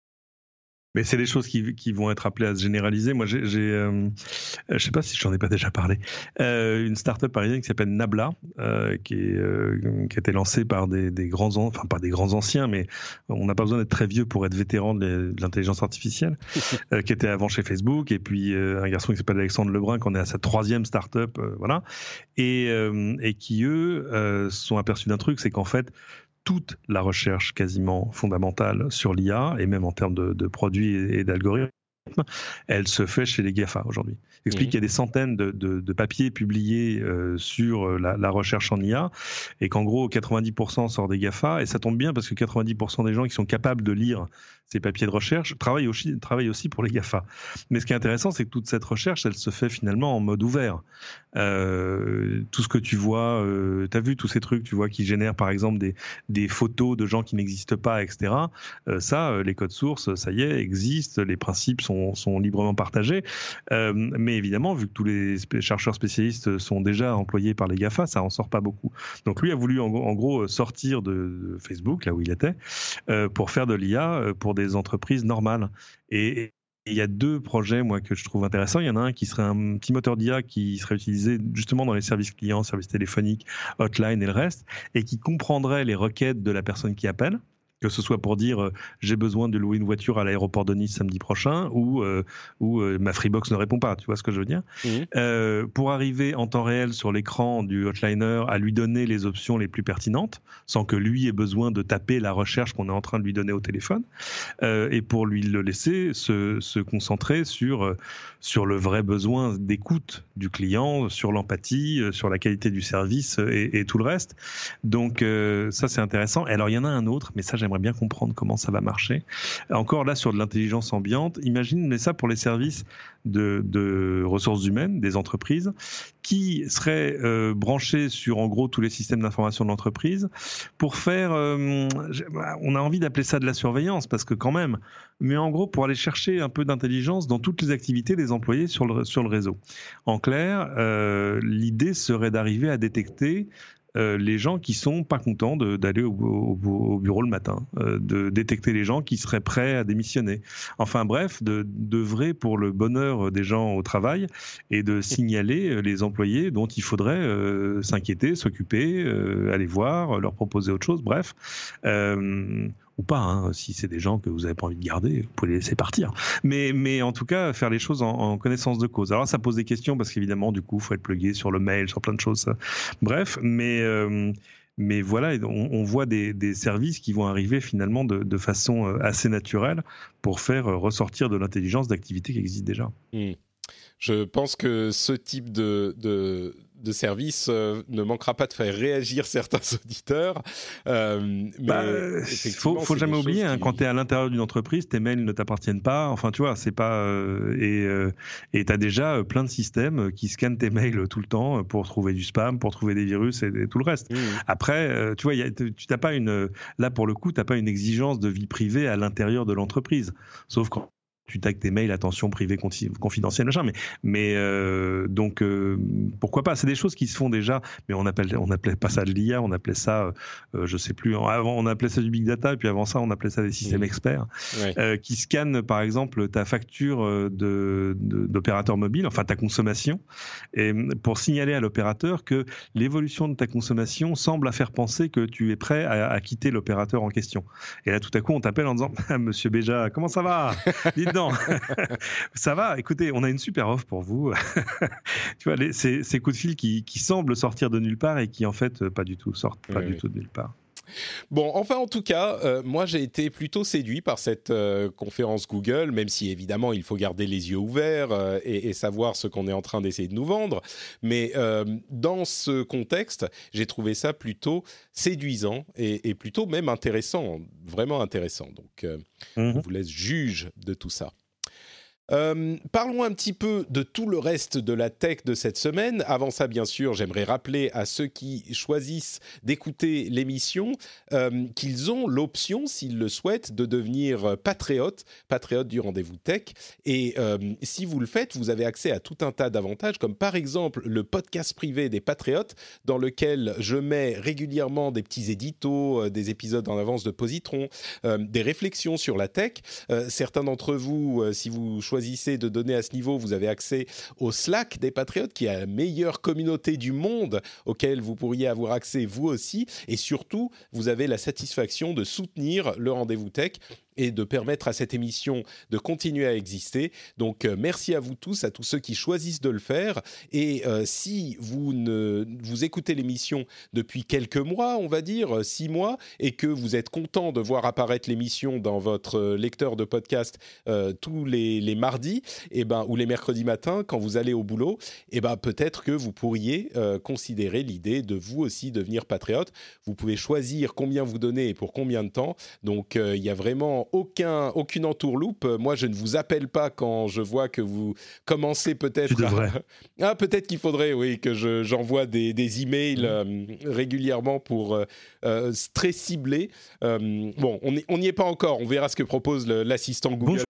Mais c'est des choses qui, qui vont être appelées à se généraliser. Moi, j'ai, j'ai euh, je ne sais pas si je n'en ai pas déjà parlé, euh, une start-up parisienne qui s'appelle Nabla, euh, qui, est, euh, qui a été lancée par des, des grands, an- enfin pas des grands anciens, mais on n'a pas besoin d'être très vieux pour être vétéran de, de l'intelligence artificielle, euh, qui était avant chez Facebook, et puis euh, un garçon qui s'appelle Alexandre Lebrun, qui en est à sa troisième start-up, euh, voilà, et, euh, et qui, eux, euh, se sont aperçus d'un truc, c'est qu'en fait, toute la recherche quasiment fondamentale sur l'I A, et même en termes de, de produits et d'algorithmes, elle se fait chez les GAFA aujourd'hui. J'explique mmh. qu'il y a des centaines de, de, de papiers publiés euh, sur la, la recherche en I A, et qu'en gros quatre-vingt-dix pour cent sort des GAFA, et ça tombe bien parce que quatre-vingt-dix pour cent des gens qui sont capables de lire ces papiers de recherche travaillent aussi, travaillent aussi pour les GAFA. Mais ce qui est intéressant, c'est que toute cette recherche, elle se fait finalement en mode ouvert. Euh, tout ce que tu vois, euh, tu as vu tous ces trucs, tu vois, qui génèrent par exemple des, des photos de gens qui n'existent pas, et cetera. Euh, ça, euh, les codes sources, ça y est, existent, les principes sont, sont librement partagés. Euh, mais évidemment, vu que tous les spé- chercheurs spécialistes sont déjà employés par les GAFA, ça en sort pas beaucoup. Donc lui a voulu en, en gros sortir de, de Facebook, là où il était, euh, pour faire de l'I A pour des entreprises normales. Et, et il y a deux projets, moi, que je trouve intéressants. Il y en a un qui serait un petit moteur d'I A qui serait utilisé justement dans les services clients, services téléphoniques, hotline et le reste, et qui comprendrait les requêtes de la personne qui appelle, que ce soit pour dire euh, j'ai besoin de louer une voiture à l'aéroport de Nice samedi prochain, ou, euh, ou euh, ma Freebox ne répond pas, tu vois ce que je veux dire. Mmh. Euh, pour arriver en temps réel sur l'écran du hotliner à lui donner les options les plus pertinentes, sans que lui ait besoin de taper la recherche qu'on est en train de lui donner au téléphone, euh, et pour lui le laisser se, se concentrer sur, euh, sur le vrai besoin d'écoute du client, sur l'empathie, euh, sur la qualité du service et, et tout le reste. Donc euh, ça c'est intéressant. Et alors il y en a un autre, mais ça j'aime J'aimerais bien comprendre comment ça va marcher. Encore là, sur de l'intelligence ambiante, imagine, mais ça pour les services de, de ressources humaines, des entreprises, qui seraient euh, branchés sur, en gros, tous les systèmes d'information de l'entreprise pour faire... Euh, on a envie d'appeler ça de la surveillance, parce que quand même, mais en gros, pour aller chercher un peu d'intelligence dans toutes les activités des employés sur le, sur le réseau. En clair, euh, l'idée serait d'arriver à détecter Euh, les gens qui sont pas contents de, d'aller au, au, au bureau le matin, euh, de détecter les gens qui seraient prêts à démissionner. Enfin bref, de d'œuvrer pour le bonheur des gens au travail et de signaler les employés dont il faudrait euh, s'inquiéter, s'occuper, euh, aller voir, leur proposer autre chose, bref. Euh, ou pas, hein, si c'est des gens que vous n'avez pas envie de garder, vous pouvez les laisser partir. Mais, mais en tout cas, faire les choses en, en connaissance de cause. Alors ça pose des questions, parce qu'évidemment, du coup, il faut être plugué sur le mail, sur plein de choses. Ça. Bref, mais... Euh, Mais voilà, on, on voit des, des services qui vont arriver finalement de, de façon assez naturelle pour faire ressortir de l'intelligence d'activités qui existent déjà. Mmh. Je pense que ce type de, de, de service euh, ne manquera pas de faire réagir certains auditeurs. Euh, mais bah, faut, faut jamais oublier, hein, qui... quand tu es à l'intérieur d'une entreprise, tes mails ne t'appartiennent pas. Enfin, tu vois, c'est pas. Euh, et euh, et tu as déjà plein de systèmes qui scannent tes mails tout le temps pour trouver du spam, pour trouver des virus et, et tout le reste. Mmh. Après, euh, tu vois, y a, tu n'as pas une. Là, pour le coup, tu n'as pas une exigence de vie privée à l'intérieur de l'entreprise. Sauf quand tu tags tes mails, attention, privé, confidentiel, machin. Mais, mais euh, donc, euh, pourquoi pas ? C'est des choses qui se font déjà, mais on appelle, on appelait pas ça de l'I A, on appelait ça, euh, je sais plus. Avant, on appelait ça du big data, et puis avant ça, on appelait ça des systèmes experts, ouais. euh, qui scannent, par exemple, ta facture de, de, d'opérateur mobile, enfin ta consommation, et pour signaler à l'opérateur que l'évolution de ta consommation semble à faire penser que tu es prêt à, à quitter l'opérateur en question. Et là, tout à coup, on t'appelle en disant, ah, Monsieur Béja, comment ça va ? Dites donc. Ça va, écoutez, on a une super offre pour vous. Tu vois, les, ces, ces coups de fil qui, qui semblent sortir de nulle part et qui en fait pas du tout sortent pas oui, du oui. tout de nulle part. Bon, enfin, en tout cas, euh, moi, j'ai été plutôt séduit par cette euh, conférence Google, même si, évidemment, il faut garder les yeux ouverts euh, et, et savoir ce qu'on est en train d'essayer de nous vendre. Mais euh, dans ce contexte, j'ai trouvé ça plutôt séduisant et, et plutôt même intéressant, vraiment intéressant. Donc, euh, mm-hmm. je vous laisse juge de tout ça. Euh, parlons un petit peu de tout le reste de la tech de cette semaine. Avant ça, bien sûr, j'aimerais rappeler à ceux qui choisissent d'écouter l'émission euh, qu'ils ont l'option, s'ils le souhaitent, de devenir patriote, patriote du Rendez-vous Tech. Et euh, si vous le faites, vous avez accès à tout un tas d'avantages, comme par exemple le podcast privé des patriotes, dans lequel je mets régulièrement des petits éditos, euh, des épisodes en avance de Positron, euh, des réflexions sur la tech. Euh, certains d'entre vous, euh, si vous choisissez de donner à ce niveau, vous avez accès au Slack des Patriotes, qui est la meilleure communauté du monde auquel vous pourriez avoir accès vous aussi. Et surtout, vous avez la satisfaction de soutenir le Rendez-vous Tech et de permettre à cette émission de continuer à exister. Donc, euh, merci à vous tous, à tous ceux qui choisissent de le faire. Et euh, si vous, ne, vous écoutez l'émission depuis quelques mois, on va dire, six mois, et que vous êtes content de voir apparaître l'émission dans votre lecteur de podcast euh, tous les, les mardis et ben, ou les mercredis matins, quand vous allez au boulot, et ben, peut-être que vous pourriez euh, considérer l'idée de vous aussi devenir patriote. Vous pouvez choisir combien vous donnez et pour combien de temps. Donc, il euh, y a vraiment Aucun, aucune entourloupe. Moi, je ne vous appelle pas quand je vois que vous commencez peut-être... Tu devrais. À... Ah, peut-être qu'il faudrait, oui, que je, j'envoie des, des emails mmh. euh, régulièrement pour euh, euh, très cibler. Euh, bon, on n'y est pas encore. On verra ce que propose le, l'assistant Google.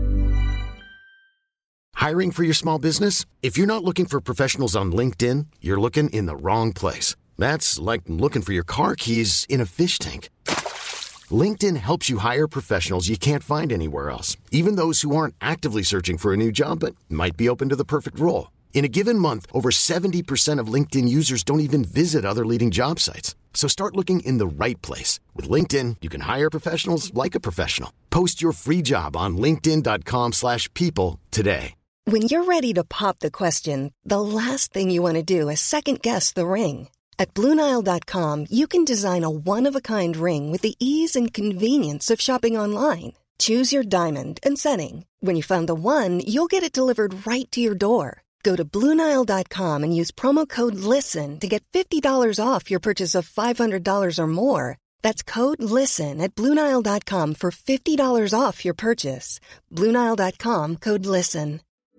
Hiring for your small business? If you're not looking for professionals on LinkedIn, you're looking in the wrong place. That's like looking for your car keys in a fish tank. LinkedIn helps you hire professionals you can't find anywhere else, even those who aren't actively searching for a new job but might be open to the perfect role. In a given month, over seventy percent of LinkedIn users don't even visit other leading job sites. So start looking in the right place. With LinkedIn, you can hire professionals like a professional. Post your free job on linkedin.com slash people today. When you're ready to pop the question, the last thing you want to do is second-guess the ring. At Blue Nile dot com, you can design a one-of-a-kind ring with the ease and convenience of shopping online. Choose your diamond and setting. When you find the one, you'll get it delivered right to your door. Go to Blue Nile dot com and use promo code LISTEN to get fifty dollars off your purchase of five hundred dollars or more. That's code LISTEN at Blue Nile dot com for fifty dollars off your purchase. Blue Nile dot com, code LISTEN.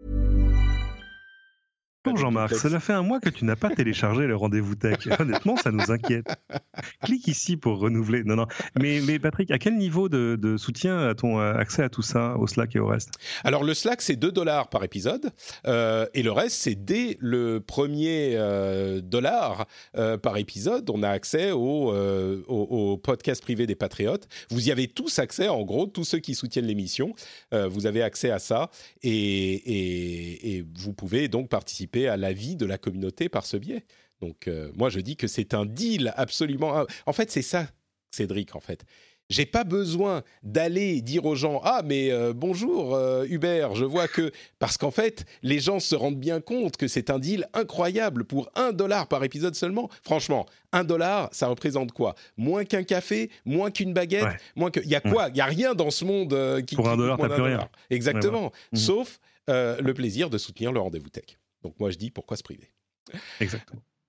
Bonjour Jean-Marc, cela fait un mois que tu n'as pas téléchargé le Rendez-vous Tech. Honnêtement, ça nous inquiète. Clique ici pour renouveler. Non, non. Mais, mais Patrick, à quel niveau de, de soutien a-t-on accès à tout ça, au Slack et au reste ? Alors, le Slack, c'est deux dollars par épisode. Euh, et le reste, c'est dès le premier euh, dollar euh, par épisode. On a accès au, euh, au, au podcast privé des Patriotes. Vous y avez tous accès, en gros, tous ceux qui soutiennent l'émission. Euh, vous avez accès à ça. Et, et, et vous pouvez donc participer à la vie de la communauté par ce biais. Donc, euh, moi, je dis que c'est un deal absolument... En fait, c'est ça, Cédric, en fait. J'ai pas besoin d'aller dire aux gens « Ah, mais euh, bonjour euh, Hubert, je vois que... » Parce qu'en fait, les gens se rendent bien compte que c'est un deal incroyable pour un dollar par épisode seulement. Franchement, un dollar, ça représente quoi ? Moins qu'un café, moins qu'une baguette, ouais. moins que... Il y a quoi ? Il y a rien dans ce monde euh, qui... Pour qui un dollar, t'as plus rien. Exactement. Ouais, ouais. Sauf euh, le plaisir de soutenir le Rendez-vous Tech. Donc moi, je dis, pourquoi se priver ? Exactement.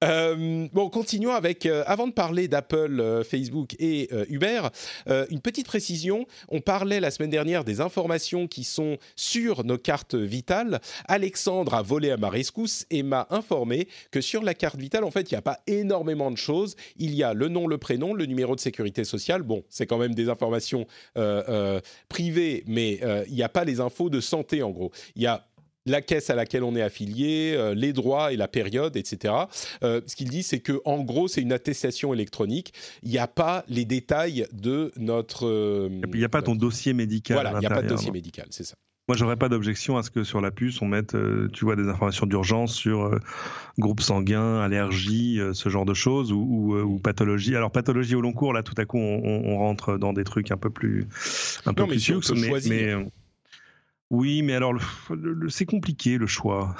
Euh, bon, continuons avec, euh, avant de parler d'Apple, euh, Facebook et euh, Uber, euh, une petite précision. On parlait la semaine dernière des informations qui sont sur nos cartes vitales. Alexandre a volé à ma rescousse et m'a informé que sur la carte vitale, en fait, il n'y a pas énormément de choses. Il y a le nom, le prénom, le numéro de sécurité sociale. Bon, c'est quand même des informations euh, euh, privées, mais euh, il n'y a pas les infos de santé, en gros. Il y a la caisse à laquelle on est affilié, euh, les droits et la période, et cetera. Euh, ce qu'il dit, c'est que en gros, c'est une attestation électronique. Il n'y a pas les détails de notre. Euh, il n'y a pas ton notre... dossier médical. Voilà, il n'y a pas de dossier non. médical, c'est ça. Moi, j'aurais pas d'objection à ce que sur la puce, on mette, euh, tu vois, des informations d'urgence sur euh, groupe sanguin, allergie, euh, ce genre de choses, ou, ou, euh, ou pathologie. Alors, pathologie au long cours, là, tout à coup, on, on rentre dans des trucs un peu plus, un peu non, plus mais, mais, mais, mais euh, oui, mais alors, le, le, le, c'est compliqué, le choix.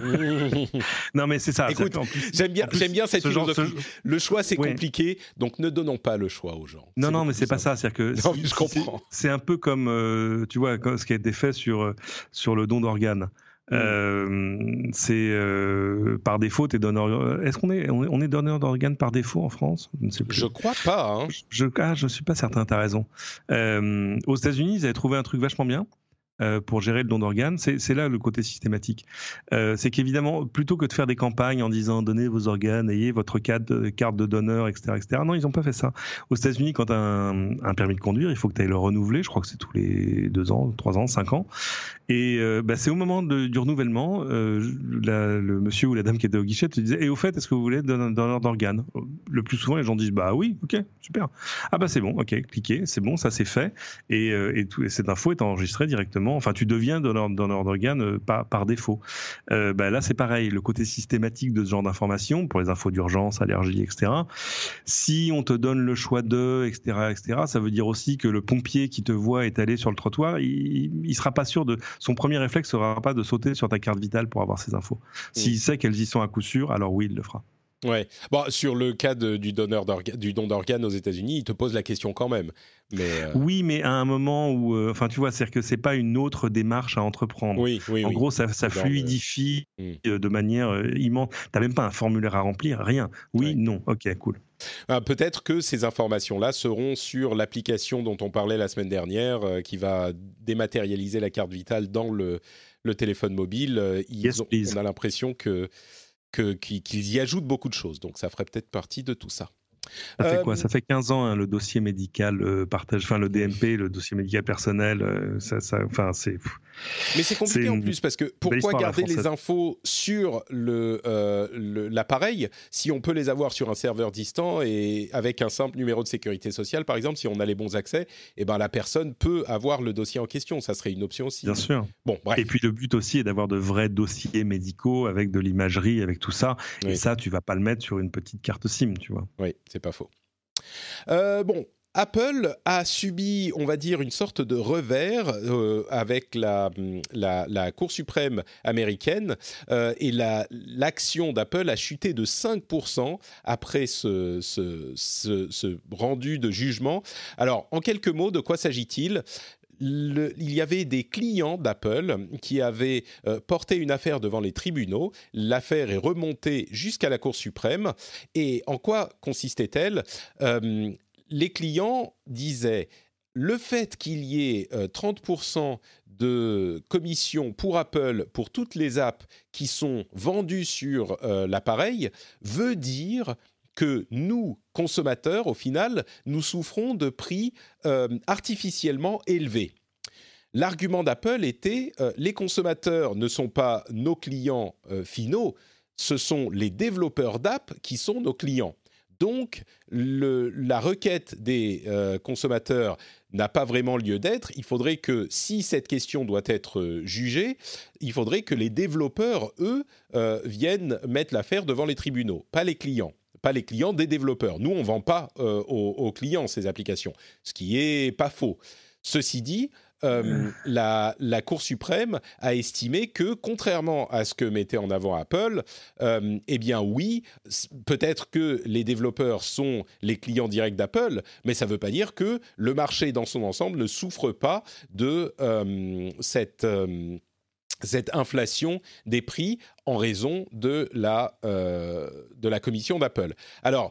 Non, mais c'est ça. Écoute, en plus, j'aime bien, en plus, j'aime bien cette philosophie. Genre, ce... Le choix, c'est ouais. compliqué, donc ne donnons pas le choix aux gens. Non, c'est non, mais c'est pas ça. C'est-à-dire que non, si, je comprends. C'est, c'est un peu comme, euh, tu vois, ce qui a été fait sur, sur le don d'organes. Mmh. Euh, c'est euh, par défaut, t'es donneur. Est-ce qu'on est, on est donneur d'organes par défaut en France ? Je ne sais plus. Je crois pas. Hein. Je, ah, je suis pas certain. T'as raison. Euh, aux États-Unis, ils avaient trouvé un truc vachement bien. Euh, pour gérer le don d'organes, c'est, c'est là le côté systématique. Euh, c'est qu'évidemment, plutôt que de faire des campagnes en disant donnez vos organes, ayez votre carte de, carte de donneur, et cetera, et cetera. Non, ils n'ont pas fait ça. Aux États-Unis, quand tu as un, un permis de conduire, il faut que tu ailles le renouveler. Je crois que c'est tous les deux ans, trois ans, cinq ans. Et euh, bah, c'est au moment de, du renouvellement, euh, la, le monsieur ou la dame qui était au guichet te disait et au fait, est-ce que vous voulez don, donneur d'organes ? Le plus souvent, les gens disent bah oui, ok, super. Ah bah c'est bon, ok, cliquez, c'est bon, ça c'est fait. Et, euh, et, tout, et cette info est enregistrée directement. Enfin, tu deviens donneur, donneur d'organes euh, par, par défaut. Euh, bah là, c'est pareil. Le côté systématique de ce genre d'informations, pour les infos d'urgence, allergie, et cetera. Si on te donne le choix de, et cetera, et cetera, ça veut dire aussi que le pompier qui te voit étalé sur le trottoir, il, il sera pas sûr de. Son premier réflexe sera pas de sauter sur ta carte vitale pour avoir ces infos. Mmh. S'il sait qu'elles y sont à coup sûr, alors oui, il le fera. Ouais. Bon, sur le cas de, du, donneur du don d'organes aux États-Unis, il te pose la question quand même. Mais euh... Oui, mais à un moment où, enfin, euh, tu vois, c'est-à-dire que c'est pas une autre démarche à entreprendre. Oui, oui, en oui. gros, ça, ça fluidifie le... de manière euh, immense. T'as même pas un formulaire à remplir, rien. Oui, ouais. Non, ok, cool. Ah, peut-être que ces informations-là seront sur l'application dont on parlait la semaine dernière, euh, qui va dématérialiser la carte vitale dans le, le téléphone mobile. Euh, ils yes, ont, on a l'impression que Que, qu'ils y ajoutent beaucoup de choses. Donc, ça ferait peut-être partie de tout ça. Ça fait euh, quoi ? Ça fait quinze ans, hein, le dossier médical euh, partage, enfin le D M P, le dossier médical personnel, euh, ça, ça, enfin c'est. Mais c'est compliqué c'est en plus parce que pourquoi garder les infos sur le, euh, le l'appareil si on peut les avoir sur un serveur distant et avec un simple numéro de sécurité sociale, par exemple, si on a les bons accès, et ben la personne peut avoir le dossier en question. Ça serait une option aussi. Bien sûr. Bon, bref. Et puis le but aussi est d'avoir de vrais dossiers médicaux avec de l'imagerie, avec tout ça. Oui. Et ça, tu vas pas le mettre sur une petite carte SIM, tu vois. Oui, c'est pas faux. Euh, bon, Apple a subi, on va dire, une sorte de revers euh, avec la, la, la Cour suprême américaine euh, et la, l'action d'Apple a chuté de cinq pour cent après ce, ce, ce, ce rendu de jugement. Alors, en quelques mots, de quoi s'agit-il ? Le, il y avait des clients d'Apple qui avaient euh, porté une affaire devant les tribunaux. L'affaire est remontée jusqu'à la Cour suprême. Et en quoi consistait-elle ? euh, Les clients disaient le fait qu'il y ait euh, trente pour cent de commission pour Apple pour toutes les apps qui sont vendues sur euh, l'appareil veut dire que nous, consommateurs, au final, nous souffrons de prix euh, artificiellement élevés. L'argument d'Apple était euh, les consommateurs ne sont pas nos clients euh, finaux, ce sont les développeurs d'app qui sont nos clients. Donc, le, la requête des euh, consommateurs n'a pas vraiment lieu d'être. Il faudrait que, si cette question doit être jugée, il faudrait que les développeurs, eux, euh, viennent mettre l'affaire devant les tribunaux, pas les clients. Pas les clients des développeurs. Nous, on ne vend pas euh, aux, aux clients ces applications, ce qui n'est pas faux. Ceci dit, euh, la, la Cour suprême a estimé que, contrairement à ce que mettait en avant Apple, euh, eh bien oui, peut-être que les développeurs sont les clients directs d'Apple, mais ça ne veut pas dire que le marché dans son ensemble ne souffre pas de euh, cette... Euh, cette inflation des prix en raison de la, euh, de la commission d'Apple. Alors,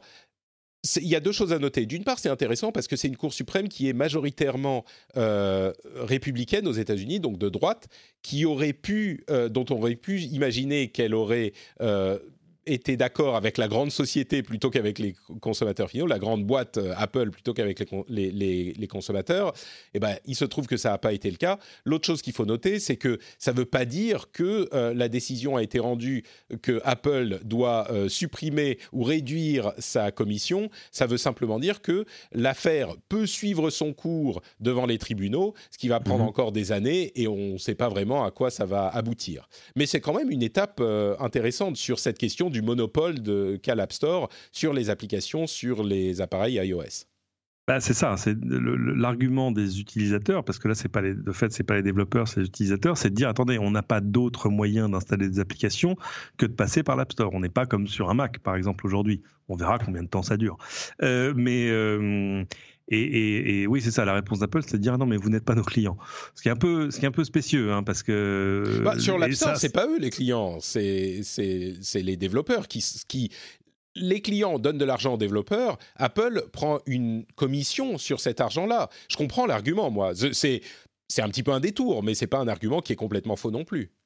il y a deux choses à noter. D'une part, c'est intéressant parce que c'est une Cour suprême qui est majoritairement euh, républicaine aux États-Unis, donc de droite, qui aurait pu, euh, dont on aurait pu imaginer qu'elle aurait euh, été d'accord avec la grande société plutôt qu'avec les consommateurs finaux, la grande boîte euh, Apple plutôt qu'avec les, les, les, les consommateurs. Eh ben, il se trouve que ça n'a pas été le cas. L'autre chose qu'il faut noter, c'est que ça ne veut pas dire que euh, la décision a été rendue que Apple doit euh, supprimer ou réduire sa commission. Ça veut simplement dire que l'affaire peut suivre son cours devant les tribunaux, ce qui va prendre mmh. encore des années et on ne sait pas vraiment à quoi ça va aboutir. Mais c'est quand même une étape euh, intéressante sur cette question du monopole de qu'a l'App Store sur les applications sur les appareils iOS. Bah, c'est ça, c'est le, le, l'argument des utilisateurs, parce que là, c'est pas les, de fait, c'est pas les développeurs, c'est les utilisateurs, c'est de dire, attendez, on n'a pas d'autre moyen d'installer des applications que de passer par l'App Store. On n'est pas comme sur un Mac, par exemple, aujourd'hui. On verra combien de temps ça dure. Euh, mais... Euh, Et, et, et oui, c'est ça, la réponse d'Apple, c'est de dire non, mais vous n'êtes pas nos clients. Ce qui est un peu, ce qui est un peu spécieux, hein, parce que bah, sur l'App Store, ça, c'est pas eux les clients, c'est c'est c'est les développeurs qui qui les clients donnent de l'argent aux développeurs. Apple prend une commission sur cet argent-là. Je comprends l'argument, moi. C'est c'est un petit peu un détour, mais c'est pas un argument qui est complètement faux non plus.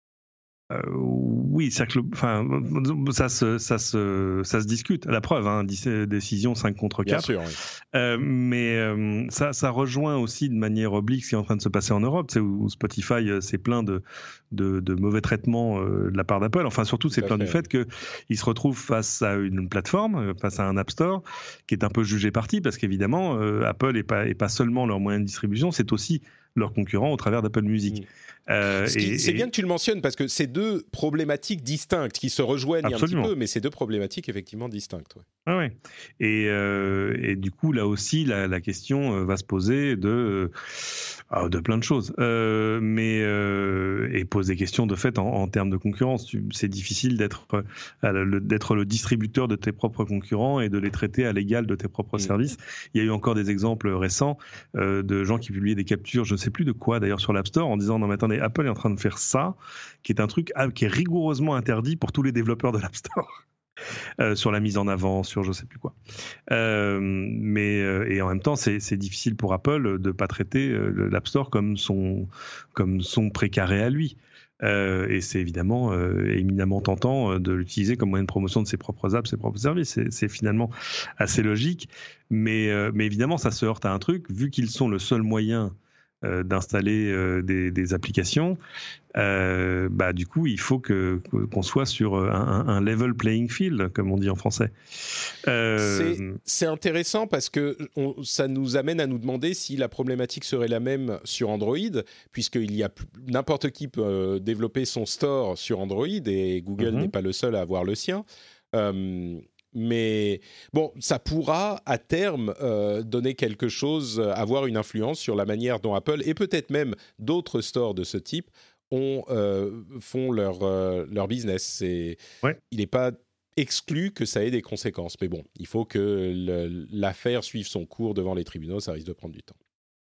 Euh, oui, c'est que, enfin, ça se, ça se, ça se discute. La preuve, hein, décision cinq contre quatre. Bien sûr, oui. Euh, mais euh, ça, ça rejoint aussi de manière oblique ce qui est en train de se passer en Europe, c'est où Spotify euh, s'est plaint de, de, de mauvais traitements euh, de la part d'Apple. Enfin, surtout, c'est plaint du fait qu'il se retrouve face à une plateforme, face à un App Store, qui est un peu jugé parti, parce qu'évidemment, euh, Apple n'est pas, est pas seulement leur moyen de distribution, c'est aussi leurs concurrents au travers d'Apple Music. Mmh. Euh, et, c'est et... bien que tu le mentionnes parce que c'est deux problématiques distinctes qui se rejoignent Absolument. un petit peu, mais c'est deux problématiques effectivement distinctes. Ouais. Ah ouais. Et, euh, et du coup, là aussi, la, la question va se poser de, euh, de plein de choses. Euh, mais, euh, et pose des questions de fait en, en termes de concurrence. Tu, c'est difficile d'être, euh, le, d'être le distributeur de tes propres concurrents et de les traiter à l'égal de tes propres mmh. services. Il y a eu encore des exemples récents euh, de gens qui publiaient des captures, je ne sais plus de quoi d'ailleurs, sur l'App Store en disant non mais attendez, Apple est en train de faire ça, qui est un truc qui est rigoureusement interdit pour tous les développeurs de l'App Store. Euh, sur la mise en avant, sur je sais plus quoi. Euh, mais euh, et en même temps, c'est, c'est difficile pour Apple de pas traiter euh, l'App Store comme son comme son précaré à lui. Euh, et c'est évidemment euh, éminemment tentant de l'utiliser comme moyen de promotion de ses propres apps, ses propres services. C'est, c'est finalement assez logique. Mais euh, mais évidemment, ça se heurte à un truc, vu qu'ils sont le seul moyen Euh, d'installer euh, des, des applications, euh, bah, du coup, il faut que, qu'on soit sur un, un level playing field, comme on dit en français. Euh... C'est, c'est intéressant parce que on, ça nous amène à nous demander si la problématique serait la même sur Android, puisqu'il y a n'importe qui peut euh, développer son store sur Android et Google mm-hmm. n'est pas le seul à avoir le sien. Euh, Mais bon, ça pourra à terme euh, donner quelque chose, avoir une influence sur la manière dont Apple et peut-être même d'autres stores de ce type ont, euh, font leur, euh, leur business. C'est, ouais. Il n'est pas exclu que ça ait des conséquences. Mais bon, il faut que le, l'affaire suive son cours devant les tribunaux, ça risque de prendre du temps.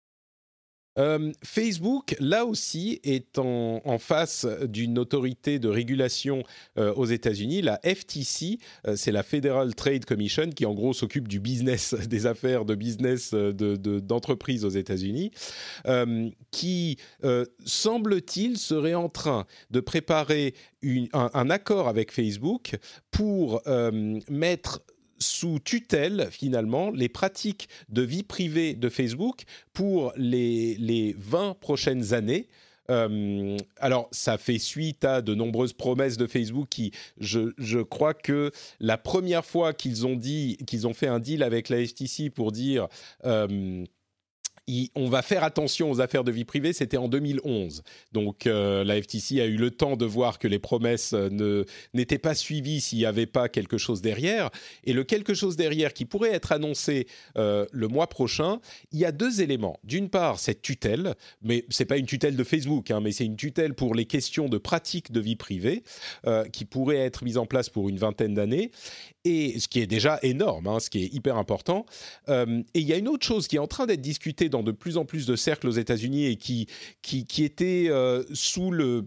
Euh, Facebook, là aussi, est en, en face d'une autorité de régulation euh, aux États-Unis, la F T C, euh, c'est la Federal Trade Commission, qui en gros s'occupe du business, des affaires de business de, de, d'entreprises aux États-Unis, euh, qui, euh, semble-t-il, serait en train de préparer une, un, un accord avec Facebook pour euh, mettre sous tutelle, finalement, les pratiques de vie privée de Facebook pour les, les vingt prochaines années. Euh, alors, ça fait suite à de nombreuses promesses de Facebook qui, je, je crois que la première fois qu'ils ont dit, qu'ils ont fait un deal avec la F T C pour dire... Euh, on va faire attention aux affaires de vie privée, c'était en deux mille onze. Donc euh, la F T C a eu le temps de voir que les promesses ne, n'étaient pas suivies s'il n'y avait pas quelque chose derrière. Et le quelque chose derrière qui pourrait être annoncé euh, le mois prochain, il y a deux éléments. D'une part, cette tutelle, mais ce n'est pas une tutelle de Facebook, hein, mais c'est une tutelle pour les questions de pratique de vie privée euh, qui pourrait être mise en place pour une vingtaine d'années. Et ce qui est déjà énorme, hein, ce qui est hyper important. Euh, et il y a une autre chose qui est en train d'être discutée dans de plus en plus de cercles aux États-Unis et qui, qui, qui était euh, sous le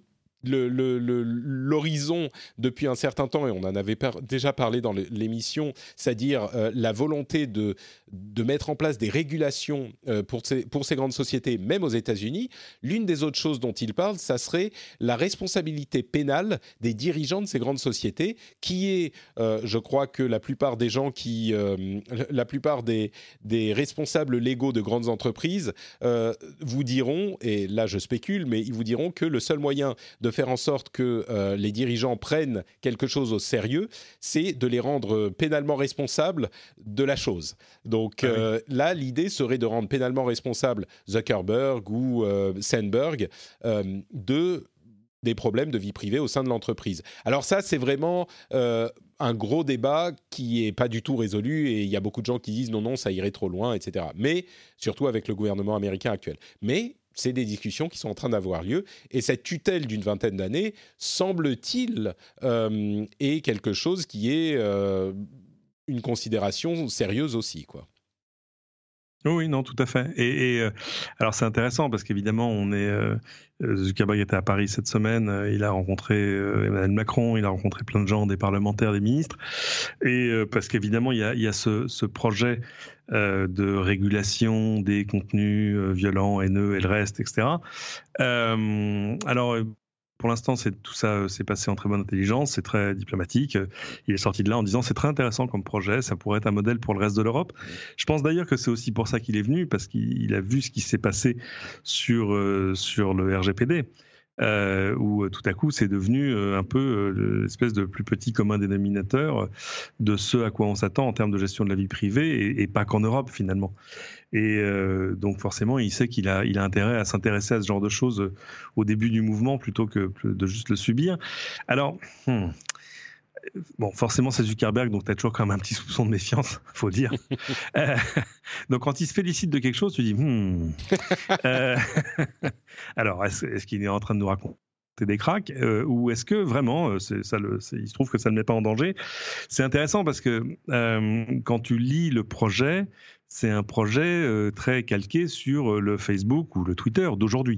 Le, le, le, l'horizon depuis un certain temps, et on en avait par, déjà parlé dans l'émission, c'est-à-dire euh, la volonté de, de mettre en place des régulations euh, pour, ces, pour ces grandes sociétés, même aux États-Unis. L'une des autres choses dont il parle, ça serait la responsabilité pénale des dirigeants de ces grandes sociétés, qui est, euh, je crois que la plupart des gens qui, euh, la plupart des, des responsables légaux de grandes entreprises euh, vous diront, et là je spécule, mais ils vous diront que le seul moyen de faire en sorte que euh, les dirigeants prennent quelque chose au sérieux, c'est de les rendre pénalement responsables de la chose. Donc euh, oui. Là, l'idée serait de rendre pénalement responsables Zuckerberg ou euh, Sandberg euh, de des problèmes de vie privée au sein de l'entreprise. Alors ça, c'est vraiment euh, un gros débat qui n'est pas du tout résolu, et il y a beaucoup de gens qui disent non, non, ça irait trop loin, et cetera. Mais surtout avec le gouvernement américain actuel. Mais c'est des discussions qui sont en train d'avoir lieu, et cette tutelle d'une vingtaine d'années, semble-t-il, euh, est quelque chose qui est euh, une considération sérieuse aussi, quoi. Oui, non, tout à fait. Et, et euh, alors c'est intéressant parce qu'évidemment, on est euh, Zuckerberg était à Paris cette semaine. Euh, il a rencontré euh, Emmanuel Macron, il a rencontré plein de gens, des parlementaires, des ministres. Et euh, parce qu'évidemment, il y a, il y a ce, ce projet euh, de régulation des contenus euh, violents, haineux et le reste, et cetera. Euh, alors. Pour l'instant, c'est, tout ça s'est passé en très bonne intelligence, c'est très diplomatique. Il est sorti de là en disant c'est très intéressant comme projet, ça pourrait être un modèle pour le reste de l'Europe. Je pense d'ailleurs que c'est aussi pour ça qu'il est venu, parce qu'il a vu ce qui s'est passé sur, euh, sur le R G P D. Euh, où tout à coup c'est devenu euh, un peu euh, l'espèce de plus petit commun dénominateur de ce à quoi on s'attend en termes de gestion de la vie privée, et, et pas qu'en Europe finalement. Et euh, donc forcément il sait qu'il a, il a intérêt à s'intéresser à ce genre de choses euh, au début du mouvement plutôt que de juste le subir. Alors hmm, bon, forcément c'est Zuckerberg, donc tu as toujours quand même un petit soupçon de méfiance, faut dire. euh, donc quand il se félicite de quelque chose, tu dis hmm. euh, alors est-ce, est-ce qu'il est en train de nous raconter des cracks euh, ou est-ce que vraiment euh, c'est, ça le, c'est, il se trouve que ça ne met pas en danger? C'est intéressant parce que euh, quand tu lis le projet, c'est un projet euh, très calqué sur le Facebook ou le Twitter d'aujourd'hui.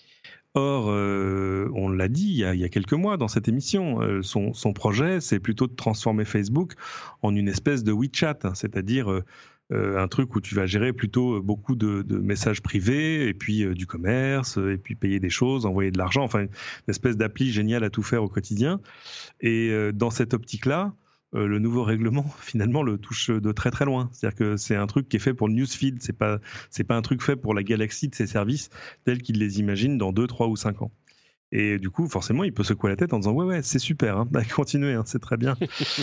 Or, euh, on l'a dit il y, a, il y a quelques mois dans cette émission, euh, son, son projet, c'est plutôt de transformer Facebook en une espèce de WeChat, hein, c'est-à-dire euh, un truc où tu vas gérer plutôt beaucoup de, de messages privés, et puis euh, du commerce, et puis payer des choses, envoyer de l'argent, enfin une espèce d'appli géniale à tout faire au quotidien. Et euh, dans cette optique-là, Euh, le nouveau règlement, finalement, le touche de très très loin. C'est-à-dire que c'est un truc qui est fait pour le newsfeed, c'est pas, c'est pas un truc fait pour la galaxie de ses services tels qu'il les imagine dans deux, trois ou cinq ans. Et du coup, forcément, il peut secouer la tête en disant « Ouais, ouais, c'est super, hein, bah, continuez, hein, c'est très bien. euh... »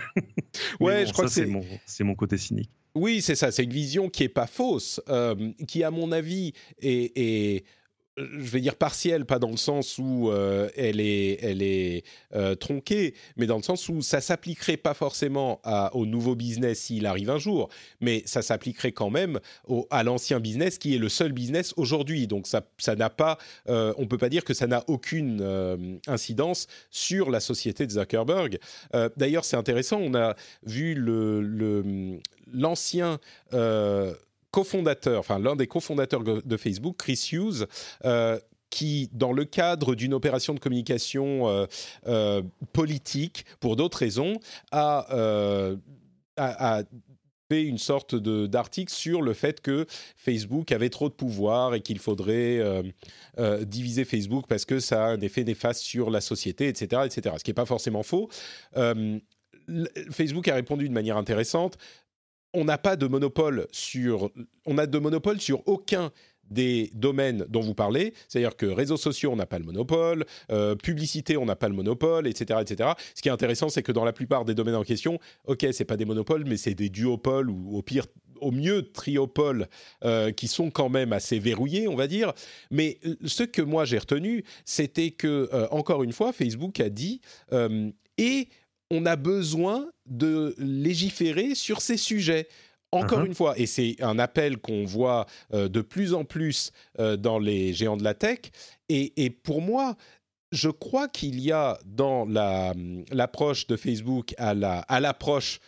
Ouais, bon, je crois ça, que c'est... C'est, mon, c'est mon côté cynique. Oui, c'est ça, c'est une vision qui n'est pas fausse, euh, qui, à mon avis, est... est... je vais dire partielle, pas dans le sens où euh, elle est, elle est euh, tronquée, mais dans le sens où ça s'appliquerait pas forcément à, au nouveau business s'il arrive un jour, mais ça s'appliquerait quand même au, à l'ancien business qui est le seul business aujourd'hui. Donc ça, ça n'a pas, euh, on peut pas dire que ça n'a aucune euh, incidence sur la société de Zuckerberg. Euh, d'ailleurs, c'est intéressant, on a vu le, le, l'ancien euh, cofondateur, enfin l'un des cofondateurs de Facebook, Chris Hughes, euh, qui, dans le cadre d'une opération de communication euh, euh, politique, pour d'autres raisons, a, euh, a, a fait une sorte de, d'article sur le fait que Facebook avait trop de pouvoir et qu'il faudrait euh, euh, diviser Facebook parce que ça a un effet néfaste sur la société, et cetera, et cetera. Ce qui n'est pas forcément faux. Euh, Facebook a répondu de manière intéressante. On n'a pas de monopole sur, on a de monopole sur aucun des domaines dont vous parlez, c'est-à-dire que réseaux sociaux, on n'a pas le monopole, euh, publicité, on n'a pas le monopole, et cetera, et cetera. Ce qui est intéressant, c'est que dans la plupart des domaines en question, ok, c'est pas des monopoles, mais c'est des duopoles ou au pire, au mieux triopoles euh, qui sont quand même assez verrouillés, on va dire. Mais ce que moi j'ai retenu, c'était que euh, encore une fois, Facebook a dit euh, et on a besoin de légiférer sur ces sujets. Encore uh-huh. une fois, et c'est un appel qu'on voit euh, de plus en plus euh, dans les géants de la tech. Et, et pour moi, je crois qu'il y a dans la, l'approche de Facebook à, la, à l'approche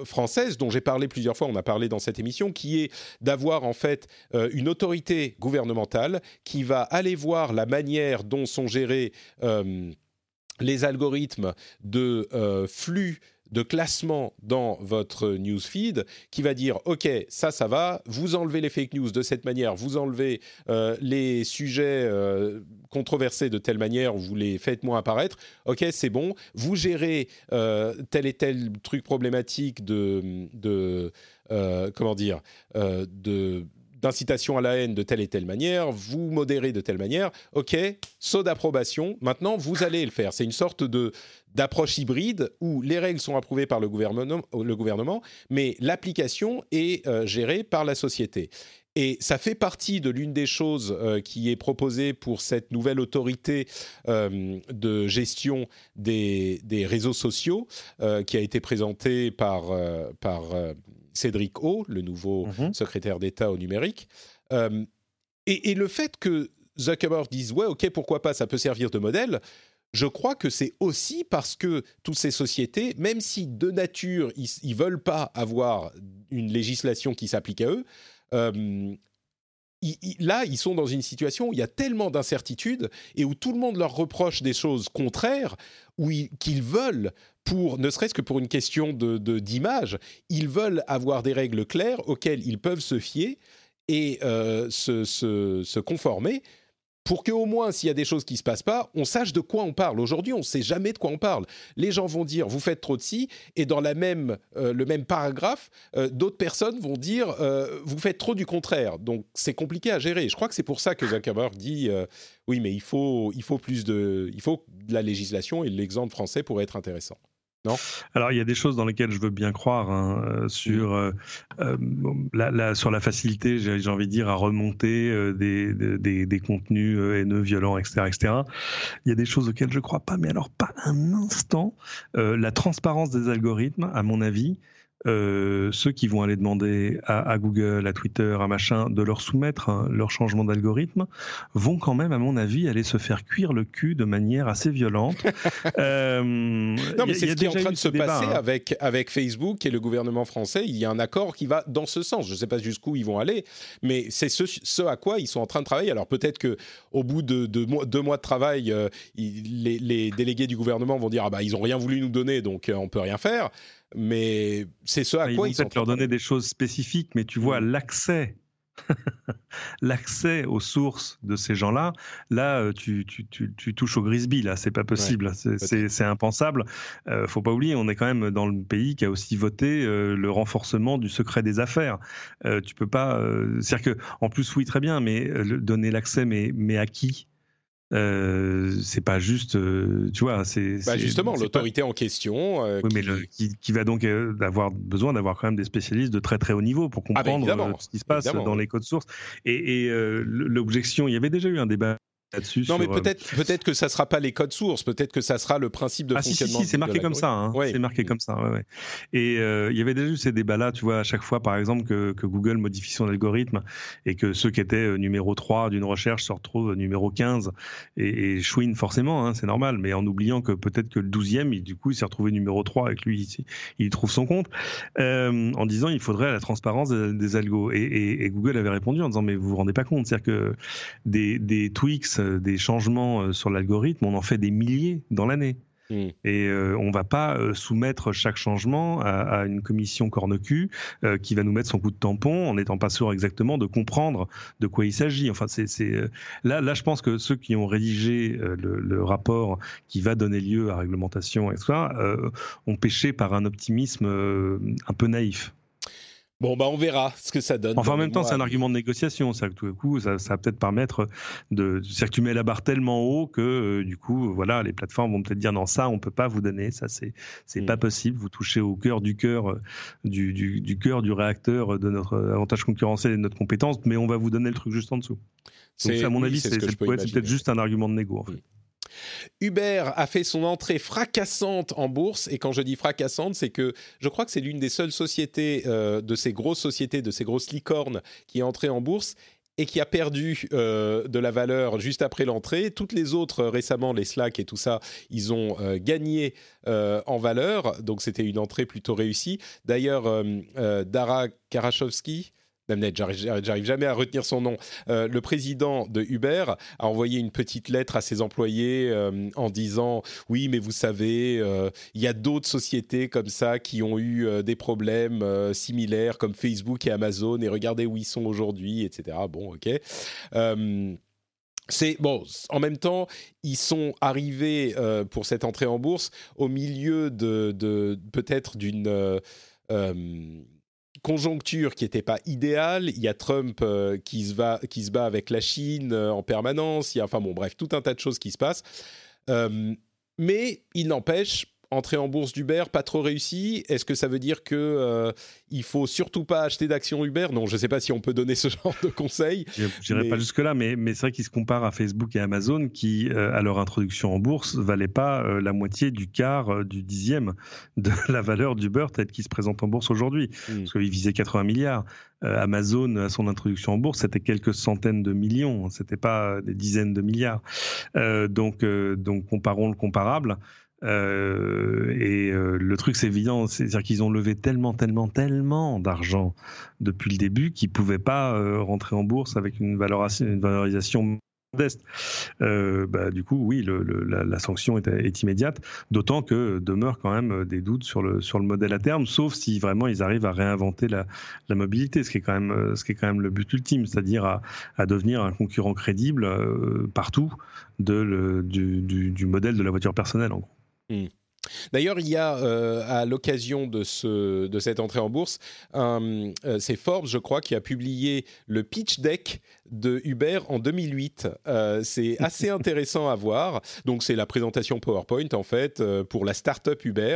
française dont j'ai parlé plusieurs fois, on a parlé dans cette émission, qui est d'avoir en fait euh, une autorité gouvernementale qui va aller voir la manière dont sont gérés euh, les algorithmes de euh, flux de classement dans votre newsfeed, qui va dire « Ok, ça, ça va, vous enlevez les fake news de cette manière, vous enlevez euh, les sujets euh, controversés de telle manière, vous les faites moins apparaître, ok, c'est bon, vous gérez euh, tel et tel truc problématique de... de euh, comment dire euh, de d'incitation à la haine de telle et telle manière, vous modérez de telle manière, ok, saut d'approbation, maintenant vous allez le faire. C'est une sorte de, d'approche hybride où les règles sont approuvées par le gouvernement, le gouvernement mais l'application est euh, gérée par la société. Et ça fait partie de l'une des choses euh, qui est proposée pour cette nouvelle autorité euh, de gestion des, des réseaux sociaux euh, qui a été présentée par... Euh, par euh, Cédric O, le nouveau mmh. secrétaire d'État au numérique. Euh, et, et le fait que Zuckerberg dise « Ouais, ok, pourquoi pas, ça peut servir de modèle », je crois que c'est aussi parce que toutes ces sociétés, même si de nature, ils ne veulent pas avoir une législation qui s'applique à eux, euh, ils, ils, là, ils sont dans une situation où il y a tellement d'incertitudes et où tout le monde leur reproche des choses contraires, où ils, qu'ils veulent... Pour, ne serait-ce que pour une question de, de, d'image, ils veulent avoir des règles claires auxquelles ils peuvent se fier et euh, se, se, se conformer pour qu'au moins, s'il y a des choses qui ne se passent pas, on sache de quoi on parle. Aujourd'hui, on ne sait jamais de quoi on parle. Les gens vont dire « vous faites trop de ci » et dans la même, euh, le même paragraphe, euh, d'autres personnes vont dire euh, « vous faites trop du contraire ». Donc, c'est compliqué à gérer. Je crois que c'est pour ça que Zuckerberg dit euh, « oui, mais il faut, il faut plus de, il faut de la législation » et l'exemple français pourrait être intéressant. Non. Alors, il y a des choses dans lesquelles je veux bien croire, hein, sur, euh, euh, la, la, sur la facilité, j'ai, j'ai envie de dire, à remonter euh, des, des, des contenus haineux, violents, et cetera, et cetera. Il y a des choses auxquelles je ne crois pas, mais alors pas un instant. Euh, la transparence des algorithmes, à mon avis, Euh, ceux qui vont aller demander à, à Google, à Twitter, à machin, de leur soumettre hein, leur changement d'algorithme, vont quand même, à mon avis, aller se faire cuire le cul de manière assez violente. euh, non, mais y a, c'est y a ce qui est en train de se débat, passer hein. avec, avec Facebook et le gouvernement français. Il y a un accord qui va dans ce sens. Je ne sais pas jusqu'où ils vont aller, mais c'est ce, ce à quoi ils sont en train de travailler. Alors peut-être qu'au bout de, de mois, deux mois de travail, euh, il, les, les délégués du gouvernement vont dire « ah bah, ils n'ont rien voulu nous donner, donc euh, on ne peut rien faire ». Mais c'est ce à ils quoi vont ils sont peut-être leur donner des choses spécifiques, mais tu vois, mmh. l'accès, l'accès aux sources de ces gens-là, là, tu, tu, tu, tu touches au Grisby, là, c'est pas possible, ouais, c'est, c'est, c'est impensable. Euh, faut pas oublier, on est quand même dans le pays qui a aussi voté euh, le renforcement du secret des affaires. Euh, tu peux pas, euh, c'est-à-dire que, en plus, oui, très bien, mais euh, donner l'accès, mais, mais à qui ? Euh, c'est pas juste, euh, tu vois, c'est, bah c'est justement c'est l'autorité pas... en question. Euh, oui, qui... mais le, qui, qui va donc euh, avoir besoin d'avoir quand même des spécialistes de très très haut niveau pour comprendre ah bah euh, ce qui se passe dans les codes sources. Et, et euh, l'objection, il y avait déjà eu un débat là-dessus. Non, sur, mais peut-être, peut-être que ça sera pas les codes sources, peut-être que ça sera le principe de ah, fonctionnement. Si, si, si, c'est marqué comme ça. Hein. Oui. C'est marqué comme ça. Ouais, ouais. Et euh, il y avait déjà eu ces débats-là, tu vois, à chaque fois, par exemple, que, que Google modifie son algorithme et que ceux qui étaient numéro trois d'une recherche se retrouvent numéro quinze et, et chouinent forcément, hein, c'est normal, mais en oubliant que peut-être que le douzième, il, du coup, il s'est retrouvé numéro trois et que lui, il, il trouve son compte, euh, en disant il faudrait la transparence des, des algos. Et, et, et Google avait répondu en disant mais vous vous rendez pas compte, c'est-à-dire que des, des tweaks, des changements sur l'algorithme, on en fait des milliers dans l'année. Mmh. Et euh, on ne va pas euh, soumettre chaque changement à, à une commission corne-cul euh, qui va nous mettre son coup de tampon en n'étant pas sûr exactement de comprendre de quoi il s'agit. Enfin, c'est, c'est, euh, là, là, je pense que ceux qui ont rédigé euh, le, le rapport qui va donner lieu à réglementation, et cetera, euh, ont péché par un optimisme euh, un peu naïf. Bon, bah on verra ce que ça donne. Enfin, en même temps, c'est un argument de négociation. C'est-à-dire que tout à coup, ça, ça va peut-être permettre de. C'est-à-dire que tu mets la barre tellement haut que, euh, du coup, voilà, les plateformes vont peut-être dire non, ça, on peut pas vous donner, ça, c'est, c'est mmh. pas possible. Vous touchez au cœur du cœur, du, du, du cœur du réacteur de notre avantage concurrentiel et de notre compétence, mais on va vous donner le truc juste en dessous. Donc, ça, à mon oui, avis, c'est, c'est, c'est, peut être, c'est peut-être juste un argument de négo, en fait. Mmh. Uber a fait son entrée fracassante en bourse, et quand je dis fracassante, c'est que je crois que c'est l'une des seules sociétés, euh, de ces grosses sociétés, de ces grosses licornes qui est entrée en bourse, et qui a perdu euh, de la valeur juste après l'entrée. Toutes les autres, récemment, les Slack et tout ça, ils ont euh, gagné euh, en valeur. Donc, c'était une entrée plutôt réussie. D'ailleurs, euh, euh, Dara Karashovsky, J'arrive, j'arrive jamais à retenir son nom. Euh, le président de Uber a envoyé une petite lettre à ses employés euh, en disant « Oui, mais vous savez, euh, il y a d'autres sociétés comme ça qui ont eu euh, des problèmes euh, similaires comme Facebook et Amazon et regardez où ils sont aujourd'hui, et cetera » Bon, ok. Euh, C'est bon. En même temps, ils sont arrivés euh, pour cette entrée en bourse au milieu de, de peut-être d'une euh, euh, conjoncture qui n'était pas idéale. Il y a Trump euh, qui se va, qui se bat avec la Chine euh, en permanence. Il y a, enfin bon, bref, tout un tas de choses qui se passent. Euh, mais il n'empêche. Entrée en bourse d'Uber, pas trop réussi. Est-ce que ça veut dire qu'il euh, ne faut surtout pas acheter d'actions Uber ? Non, je ne sais pas si on peut donner ce genre de conseils. Je n'irai mais... pas jusque-là, mais, mais c'est vrai qu'ils se comparent à Facebook et Amazon qui, euh, à leur introduction en bourse, ne valaient pas euh, la moitié du quart, euh, du dixième de la valeur d'Uber telle qu'il se présente en bourse aujourd'hui. Mmh. Parce qu'ils visaient quatre-vingts milliards. Euh, Amazon, à son introduction en bourse, c'était quelques centaines de millions. Ce n'était pas des dizaines de milliards. Euh, donc, euh, donc, comparons le comparable. Euh, et euh, le truc, c'est évident, c'est-à-dire qu'ils ont levé tellement, tellement, tellement d'argent depuis le début qu'ils ne pouvaient pas euh, rentrer en bourse avec une valorisation, une valorisation modeste. Euh, bah, du coup, oui, le, le, la, la sanction est, est immédiate, d'autant que demeurent quand même des doutes sur le, sur le modèle à terme, sauf si vraiment ils arrivent à réinventer la, la mobilité, ce qui est quand même, ce qui est quand même le but ultime, c'est-à-dire à, à devenir un concurrent crédible euh, partout de le, du, du, du modèle de la voiture personnelle, en gros. Mmh. D'ailleurs, il y a, euh, à l'occasion de, ce, de cette entrée en bourse, un, euh, c'est Forbes, je crois, qui a publié le pitch deck de Uber en deux mille huit. Euh, c'est assez intéressant à voir. Donc, c'est la présentation PowerPoint, en fait, euh, pour la start-up Uber.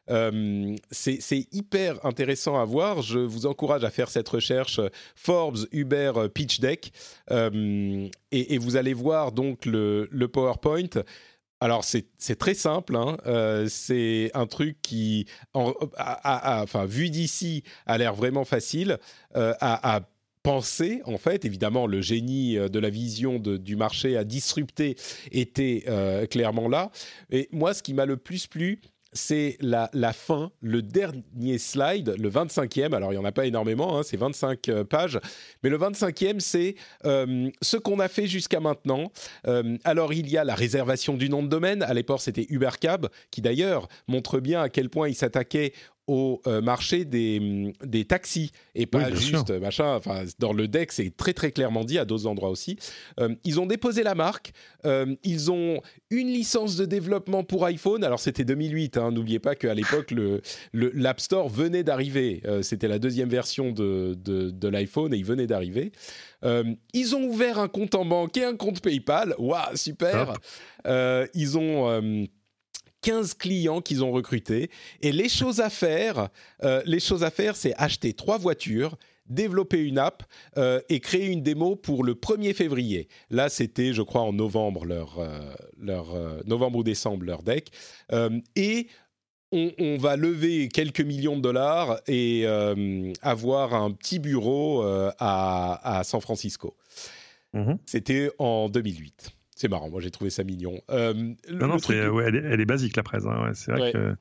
Euh, c'est, c'est hyper intéressant à voir. Je vous encourage à faire cette recherche Forbes Uber pitch deck. Euh, et, et vous allez voir donc le, le PowerPoint. Alors, c'est, c'est très simple, hein. euh, c'est un truc qui, en, a, a, a, enfin, vu d'ici, a l'air vraiment facile euh, à, à penser, en fait. Évidemment, le génie de la vision de, du marché à disrupter était euh, clairement là. Et moi, ce qui m'a le plus plu, c'est la, la fin, le dernier slide, le vingt-cinquième. Alors, il n'y en a pas énormément, hein, c'est vingt-cinq euh, pages. Mais le vingt-cinquième, c'est euh, ce qu'on a fait jusqu'à maintenant. Euh, alors, il y a la réservation du nom de domaine. À l'époque, c'était UberCab, qui d'ailleurs montre bien à quel point il s'attaquait au euh, marché des, des taxis et pas oui, juste sûr. machin. Enfin, dans le deck, c'est très très clairement dit à d'autres endroits aussi. Euh, ils ont déposé la marque. Euh, ils ont une licence de développement pour iPhone. Alors c'était deux mille huit. Hein, n'oubliez pas qu'à l'époque le, le l'App Store venait d'arriver. Euh, c'était la deuxième version de, de, de l'iPhone et il venait d'arriver. Euh, ils ont ouvert un compte en banque et un compte PayPal. Waouh, super. Euh, ils ont euh, quinze clients qu'ils ont recrutés. Et les choses à faire, euh, les choses à faire, c'est acheter trois voitures, développer une app euh, et créer une démo pour le premier février. Là, c'était, je crois, en novembre, leur, euh, leur, euh, novembre ou décembre, leur deck. Euh, et on, on va lever quelques millions de dollars et euh, avoir un petit bureau euh, à, à San Francisco. Mm-hmm. C'était en deux mille huit. C'est marrant, moi j'ai trouvé ça mignon. Euh, non, non, c'est, ouais, elle, est, elle est basique la presse. Hein, ouais, c'est vrai ouais. que...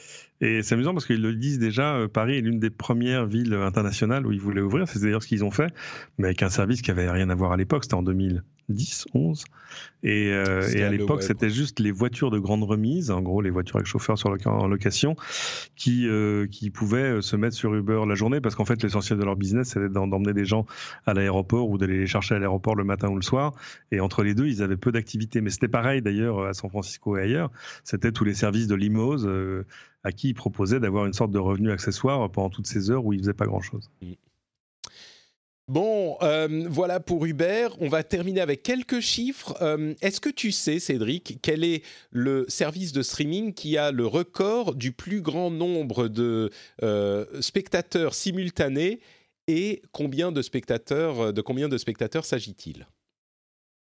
Et c'est amusant parce qu'ils le disent déjà, euh, Paris est l'une des premières villes internationales où ils voulaient ouvrir. C'est d'ailleurs ce qu'ils ont fait, mais avec un service qui n'avait rien à voir à l'époque. C'était en deux mille dix, onze. Et, euh, et à l'époque, c'était juste les voitures de grande remise, en gros les voitures avec chauffeur sur loca- en location, qui, euh, qui pouvaient se mettre sur Uber la journée parce qu'en fait, l'essentiel de leur business, c'était d'emmener des gens à l'aéroport ou d'aller les chercher à l'aéroport le matin ou le soir. Et entre les deux, ils avaient peu d'activités. Mais c'était pareil d'ailleurs à San Francisco et ailleurs. C'était tous les services de Limoges euh, à qui ils proposaient d'avoir une sorte de revenu accessoire pendant toutes ces heures où ils ne faisaient pas grand-chose. Mmh. Bon, euh, voilà pour Uber. On va terminer avec quelques chiffres. Euh, est-ce que tu sais, Cédric, quel est le service de streaming qui a le record du plus grand nombre de euh, spectateurs simultanés et combien de spectateurs, de combien de spectateurs s'agit-il ?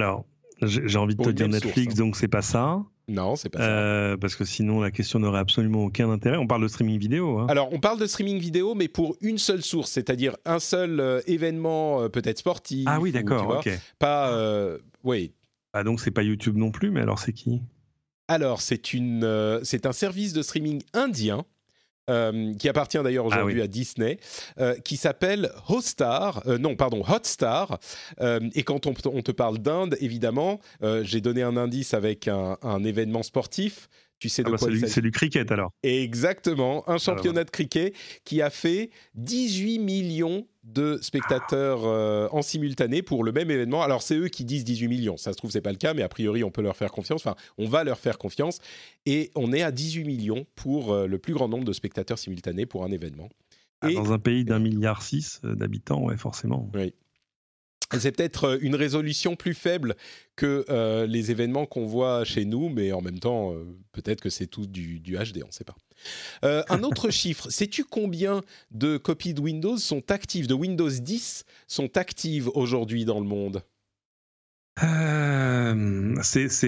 Alors, J'ai, j'ai envie de Pour te une dire même Netflix, source, hein. donc c'est pas ça. Non, c'est pas ça. Euh, parce que sinon, la question n'aurait absolument aucun intérêt. On parle de streaming vidéo. Hein. Alors, on parle de streaming vidéo, mais pour une seule source, c'est-à-dire un seul euh, événement, euh, peut-être sportif. Ah oui, ou, d'accord, tu vois, ok. Pas, euh, oui. Ah, donc c'est pas YouTube non plus, mais alors c'est qui ? Alors, c'est une, euh, c'est un service de streaming indien. Euh, qui appartient d'ailleurs aujourd'hui ah oui. à Disney, euh, qui s'appelle Hotstar, euh, non pardon Hotstar. Euh, et quand on, on te parle d'Inde, évidemment, euh, j'ai donné un indice avec un, un événement sportif. Tu sais de ah bah quoi c'est, il du, s'agit. c'est du cricket alors. Exactement, un championnat ah bah de cricket qui a fait dix-huit millions de spectateurs euh, en simultané pour le même événement. Alors c'est eux qui disent dix-huit millions, ça se trouve c'est pas le cas, mais a priori on peut leur faire confiance, enfin on va leur faire confiance, et on est à dix-huit millions pour euh, le plus grand nombre de spectateurs simultanés pour un événement. Ah, et, dans un pays d'un milliard six d'habitants, ouais forcément. Oui. C'est peut-être une résolution plus faible que euh, les événements qu'on voit chez nous, mais en même temps, euh, peut-être que c'est tout du, du H D, on ne sait pas. Euh, un autre chiffre, sais-tu combien de copies de Windows sont actives, de Windows dix sont actives aujourd'hui dans le monde ? euh, c'est, c'est,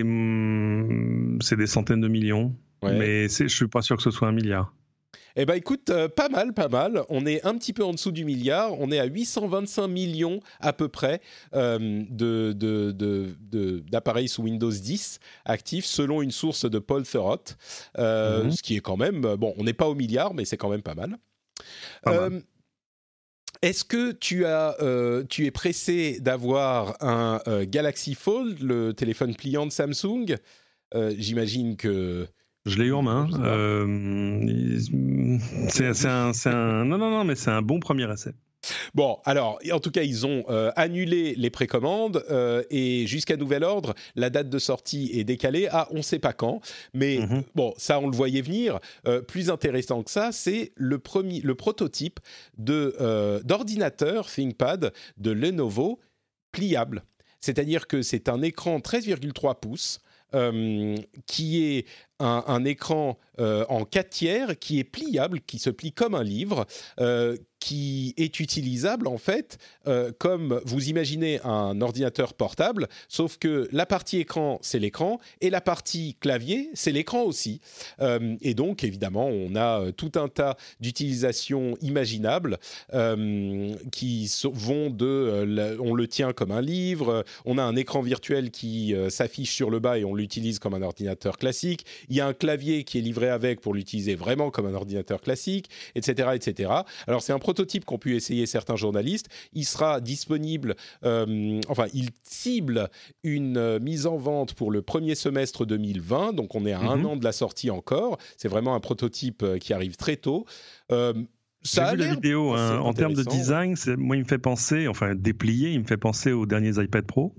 c'est des centaines de millions, ouais. mais c'est, je ne suis pas sûr que ce soit un milliard. Eh bien, écoute, euh, pas mal, pas mal. On est un petit peu en dessous du milliard. On est à huit cent vingt-cinq millions à peu près euh, de, de, de, de, d'appareils sous Windows dix actifs, selon une source de Paul Thurrott. Euh, mm-hmm. Ce qui est quand même... Bon, on n'est pas au milliard, mais c'est quand même pas mal. Pas euh, mal. Est-ce que tu, as, euh, tu es pressé d'avoir un euh, Galaxy Fold, le téléphone pliant de Samsung ? euh, J'imagine que... Je l'ai eu en main. Euh, c'est, c'est un, c'est un, non, non, non, mais c'est un bon premier essai. Bon, alors, en tout cas, ils ont euh, annulé les précommandes euh, et jusqu'à nouvel ordre, la date de sortie est décalée à on ne sait pas quand. Mais mm-hmm. bon, ça, on le voyait venir. Euh, plus intéressant que ça, c'est le, premier, le prototype de, euh, d'ordinateur ThinkPad de Lenovo pliable. C'est-à-dire que c'est un écran treize virgule trois pouces euh, qui est un, un écran euh, en quatre tiers qui est pliable, qui se plie comme un livre, euh, qui est utilisable en fait euh, comme vous imaginez un ordinateur portable, sauf que la partie écran c'est l'écran et la partie clavier c'est l'écran aussi. Euh, et donc évidemment on a euh, tout un tas d'utilisations imaginables euh, qui so- vont de euh, la, on le tient comme un livre, on a un écran virtuel qui euh, s'affiche sur le bas et on l'utilise comme un ordinateur classique. Il y a un clavier qui est livré avec pour l'utiliser vraiment comme un ordinateur classique, et cetera, et cetera. Alors c'est un prototype qu'ont pu essayer certains journalistes. Il sera disponible, euh, enfin il cible une euh, mise en vente pour le premier semestre deux mille vingt, donc on est à mm-hmm. un an de la sortie encore. C'est vraiment un prototype euh, qui arrive très tôt. Euh, Ça J'ai vu la vidéo, hein, en termes de design, c'est, moi il me fait penser, enfin déplié, il me fait penser aux derniers iPad Pro.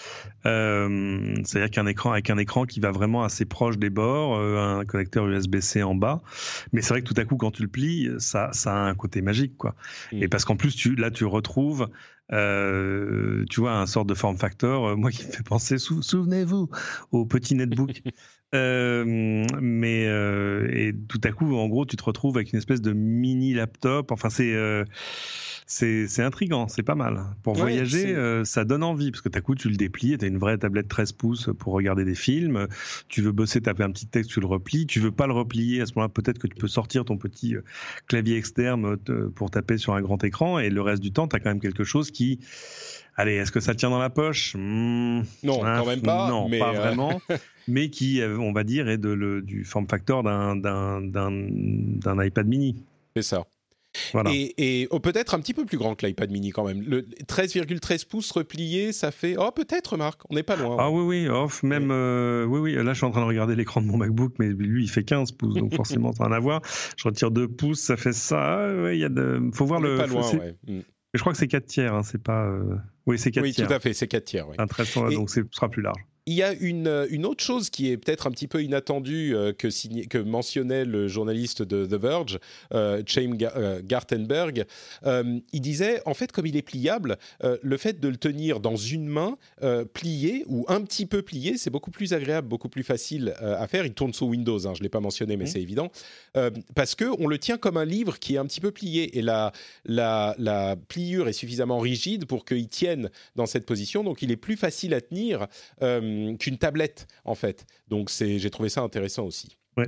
Euh, c'est-à-dire qu'un écran avec un écran qui va vraiment assez proche des bords, euh, un connecteur U S B-C en bas, mais c'est vrai que tout à coup quand tu le plies, ça, ça a un côté magique quoi. Mmh. Et parce qu'en plus tu, là tu retrouves, euh, tu vois un sort de form factor, euh, moi qui me fait penser, sou- souvenez-vous au petit netbook. Euh, mais euh, et tout à coup, en gros, tu te retrouves avec une espèce de mini laptop. Enfin, c'est euh, c'est, c'est intriguant, c'est pas mal. Pour ouais, voyager, euh, ça donne envie parce que tout à coup, tu le déplies, tu as une vraie tablette treize pouces pour regarder des films. Tu veux bosser, taper un petit texte, tu le replies. Tu veux pas le replier, à ce moment-là, peut-être que tu peux sortir ton petit clavier externe pour taper sur un grand écran et le reste du temps, tu as quand même quelque chose qui... Allez, est-ce que ça tient dans la poche ? mmh, Non, hein, quand même pas. Non, mais pas euh... vraiment. mais qui, on va dire, est de, le, du form factor d'un, d'un, d'un, d'un iPad mini. C'est ça. Voilà. Et, et oh, peut-être un petit peu plus grand que l'iPad mini quand même. Le treize virgule treize pouces replié, ça fait... Oh, peut-être, Marc, on n'est pas loin. Ah oui, oui, off, même... Oui. Euh, oui, oui, là, je suis en train de regarder l'écran de mon MacBook, mais lui, il fait quinze pouces, donc forcément, ça n'a rien à voir. Je retire deux pouces, ça fait ça. Il y a de... faut voir on le... Pas loin, c'est... ouais. Mm. Je crois que c'est quatre tiers, hein, c'est pas... Euh... Oui, c'est quatre oui, tiers. Oui, tout à fait, c'est quatre tiers. Oui. Un treize cents, et... donc ce sera plus large. il y a une, une autre chose qui est peut-être un petit peu inattendue euh, que, signé, que mentionnait le journaliste de The Verge, euh, Chaim euh, Gartenberg. Euh, il disait, en fait, comme il est pliable, euh, le fait de le tenir dans une main euh, pliée ou un petit peu pliée, c'est beaucoup plus agréable, beaucoup plus facile euh, à faire. Il tourne sous Windows, hein, je ne l'ai pas mentionné, mais mmh. c'est évident. Euh, parce qu'on le tient comme un livre qui est un petit peu plié. Et la, la, la pliure est suffisamment rigide pour qu'il tienne dans cette position. Donc, il est plus facile à tenir euh, qu'une tablette, en fait. Donc, c'est, j'ai trouvé ça intéressant aussi. Ouais.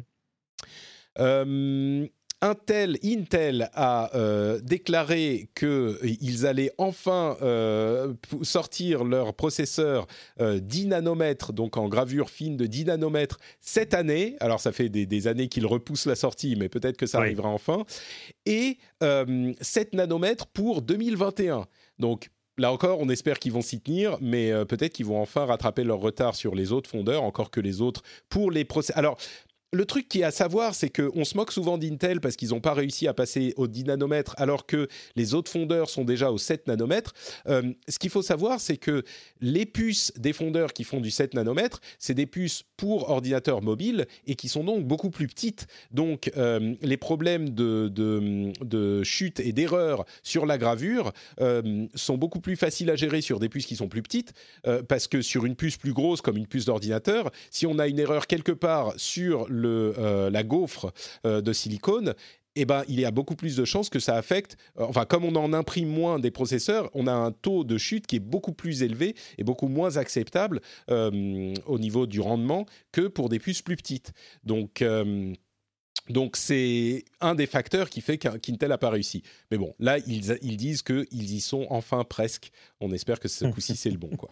Euh, Intel, Intel a euh, déclaré qu'ils allaient enfin euh, sortir leur processeur euh, dix nanomètres, donc en gravure fine de dix nanomètres, cette année. Alors, ça fait des, des années qu'ils repoussent la sortie, mais peut-être que ça oui. arrivera enfin. Et euh, sept nanomètres pour deux mille vingt et un. Donc, là encore, on espère qu'ils vont s'y tenir, mais euh, peut-être qu'ils vont enfin rattraper leur retard sur les autres fondeurs, encore que les autres, pour les procès. Alors, le truc qui est à savoir, c'est qu'on se moque souvent d'Intel parce qu'ils n'ont pas réussi à passer aux dix nanomètres, alors que les autres fondeurs sont déjà aux sept nanomètres. Euh, ce qu'il faut savoir, c'est que les puces des fondeurs qui font du sept nanomètres, c'est des puces pour ordinateurs mobiles et qui sont donc beaucoup plus petites. Donc, euh, les problèmes de, de, de chute et d'erreur sur la gravure euh, sont beaucoup plus faciles à gérer sur des puces qui sont plus petites, euh, parce que sur une puce plus grosse, comme une puce d'ordinateur, si on a une erreur quelque part sur le, euh, la gaufre euh, de silicone, eh ben, il y a beaucoup plus de chances que ça affecte... Euh, enfin, comme on en imprime moins des processeurs, on a un taux de chute qui est beaucoup plus élevé et beaucoup moins acceptable euh, au niveau du rendement que pour des puces plus petites. Donc... Euh, Donc, c'est un des facteurs qui fait qu'Intel n'a pas réussi. Mais bon, là, ils, ils disent qu'ils y sont enfin presque. On espère que ce coup-ci, c'est le bon, quoi.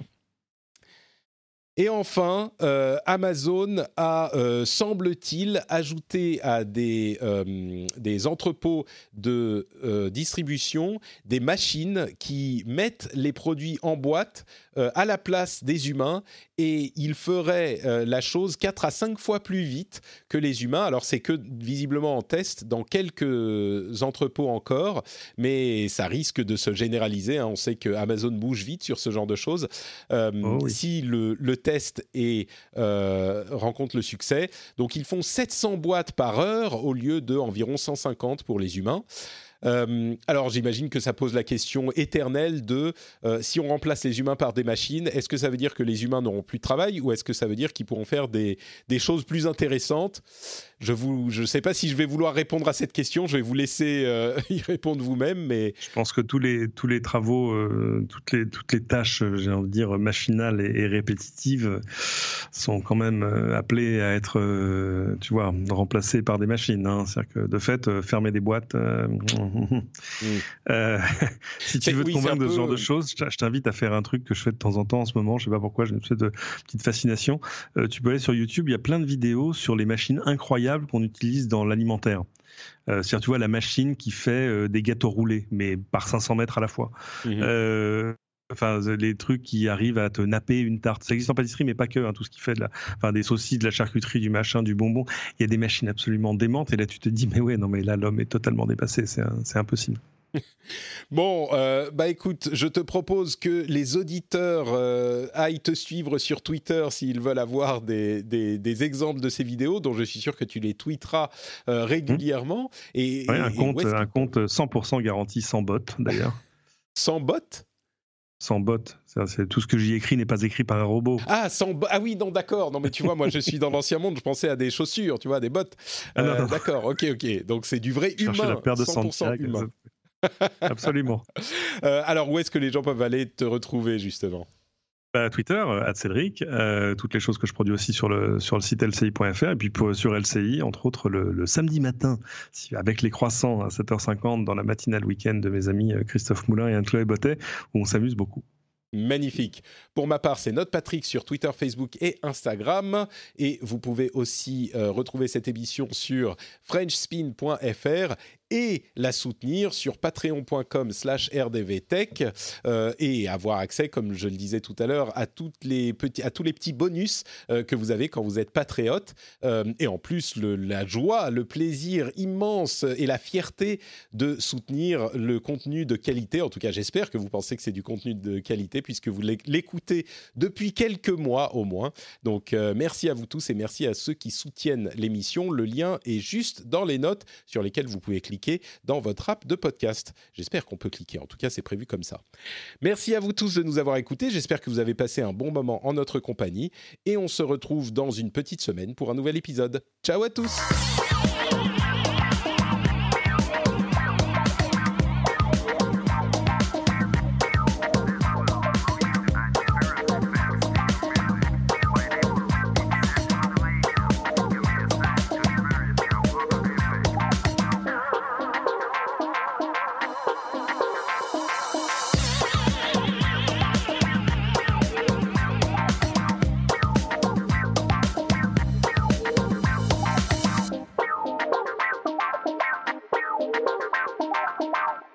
Et enfin, euh, Amazon a, euh, semble-t-il, ajouté à des, euh, des entrepôts de euh, distribution des machines qui mettent les produits en boîte euh, à la place des humains, et ils feraient euh, la chose quatre à cinq fois plus vite que les humains. Alors, c'est que visiblement en test dans quelques entrepôts encore, mais ça risque de se généraliser, hein. On sait que Amazon bouge vite sur ce genre de choses. Euh, oh oui. Si le, le test et euh, rencontre le succès. Donc, ils font sept cents boîtes par heure au lieu de environ cent cinquante pour les humains. Euh, alors, j'imagine que ça pose la question éternelle de euh, si on remplace les humains par des machines, est-ce que ça veut dire que les humains n'auront plus de travail ou est-ce que ça veut dire qu'ils pourront faire des, des choses plus intéressantes ? Je ne je sais pas si je vais vouloir répondre à cette question, je vais vous laisser euh, y répondre vous-même. Mais... Je pense que tous les, tous les travaux, euh, toutes, les, toutes les tâches, j'ai envie de dire, machinales et, et répétitives sont quand même euh, appelées à être, euh, tu vois, remplacées par des machines. Hein. C'est-à-dire que, de fait, euh, fermer des boîtes... Euh, mmh. euh, si tu veux te oui, convaincre de ce genre de choses, je t'invite à faire un truc que je fais de temps en temps en ce moment, je ne sais pas pourquoi, j'ai une espèce de petite fascination. Euh, tu peux aller sur YouTube, il y a plein de vidéos sur les machines incroyables qu'on utilise dans l'alimentaire. Euh, c'est-à-dire, tu vois, la machine qui fait euh, des gâteaux roulés, mais par cinq cents mètres à la fois. Mmh. Euh, Enfin, les trucs qui arrivent à te napper une tarte. Ça existe en pâtisserie, mais pas que. Hein, tout ce qui fait de la, enfin, des saucisses, de la charcuterie, du machin, du bonbon. Il y a des machines absolument démentes. Et là, tu te dis, mais ouais, non, mais là, l'homme est totalement dépassé. C'est, un, c'est impossible. Bon, euh, bah écoute, je te propose que les auditeurs euh, aillent te suivre sur Twitter s'ils veulent avoir des, des, des exemples de ces vidéos, dont je suis sûr que tu les tweeteras euh, régulièrement. Mmh. Et, ouais, un, et, compte, et un compte cent pour cent garanti sans bot, d'ailleurs. Sans bot ? Sans bot, c'est, c'est, tout ce que j'y écris n'est pas écrit par un robot. Ah, sans bo- ah oui, non, d'accord. Non, mais tu vois, moi, je suis dans l'ancien monde, je pensais à des chaussures, tu vois, des bottes. Euh, ah, non, non. D'accord, ok, ok. Donc, c'est du vrai humain, la paire de cent pour cent humain. Absolument. euh, alors, où est-ce que les gens peuvent aller te retrouver, justement ? Bah, Twitter, arobase Cédric, euh, toutes les choses que je produis aussi sur le, sur le site L C I point F R, et puis pour, sur L C I, entre autres, le, le samedi matin, avec les croissants à sept heures cinquante, dans la matinale week-end de mes amis Christophe Moulin et Anne-Chloé Bottet, où on s'amuse beaucoup. Magnifique. Pour ma part, c'est NotePatrick sur Twitter, Facebook et Instagram. Et vous pouvez aussi euh, retrouver cette émission sur french spin point f r et la soutenir sur patreon.com slash rdvtech euh, et avoir accès, comme je le disais tout à l'heure, à, toutes les petits, à tous les petits bonus euh, que vous avez quand vous êtes patriote. Euh, et en plus, le, la joie, le plaisir immense et la fierté de soutenir le contenu de qualité. En tout cas, j'espère que vous pensez que c'est du contenu de qualité puisque vous l'écoutez depuis quelques mois au moins. Donc, euh, merci à vous tous et merci à ceux qui soutiennent l'émission. Le lien est juste dans les notes sur lesquelles vous pouvez cliquer dans votre app de podcast. J'espère qu'on peut cliquer. En tout cas, c'est prévu comme ça. Merci à vous tous de nous avoir écoutés. J'espère que vous avez passé un bon moment en notre compagnie. Et on se retrouve dans une petite semaine pour un nouvel épisode. Ciao à tous! Wow.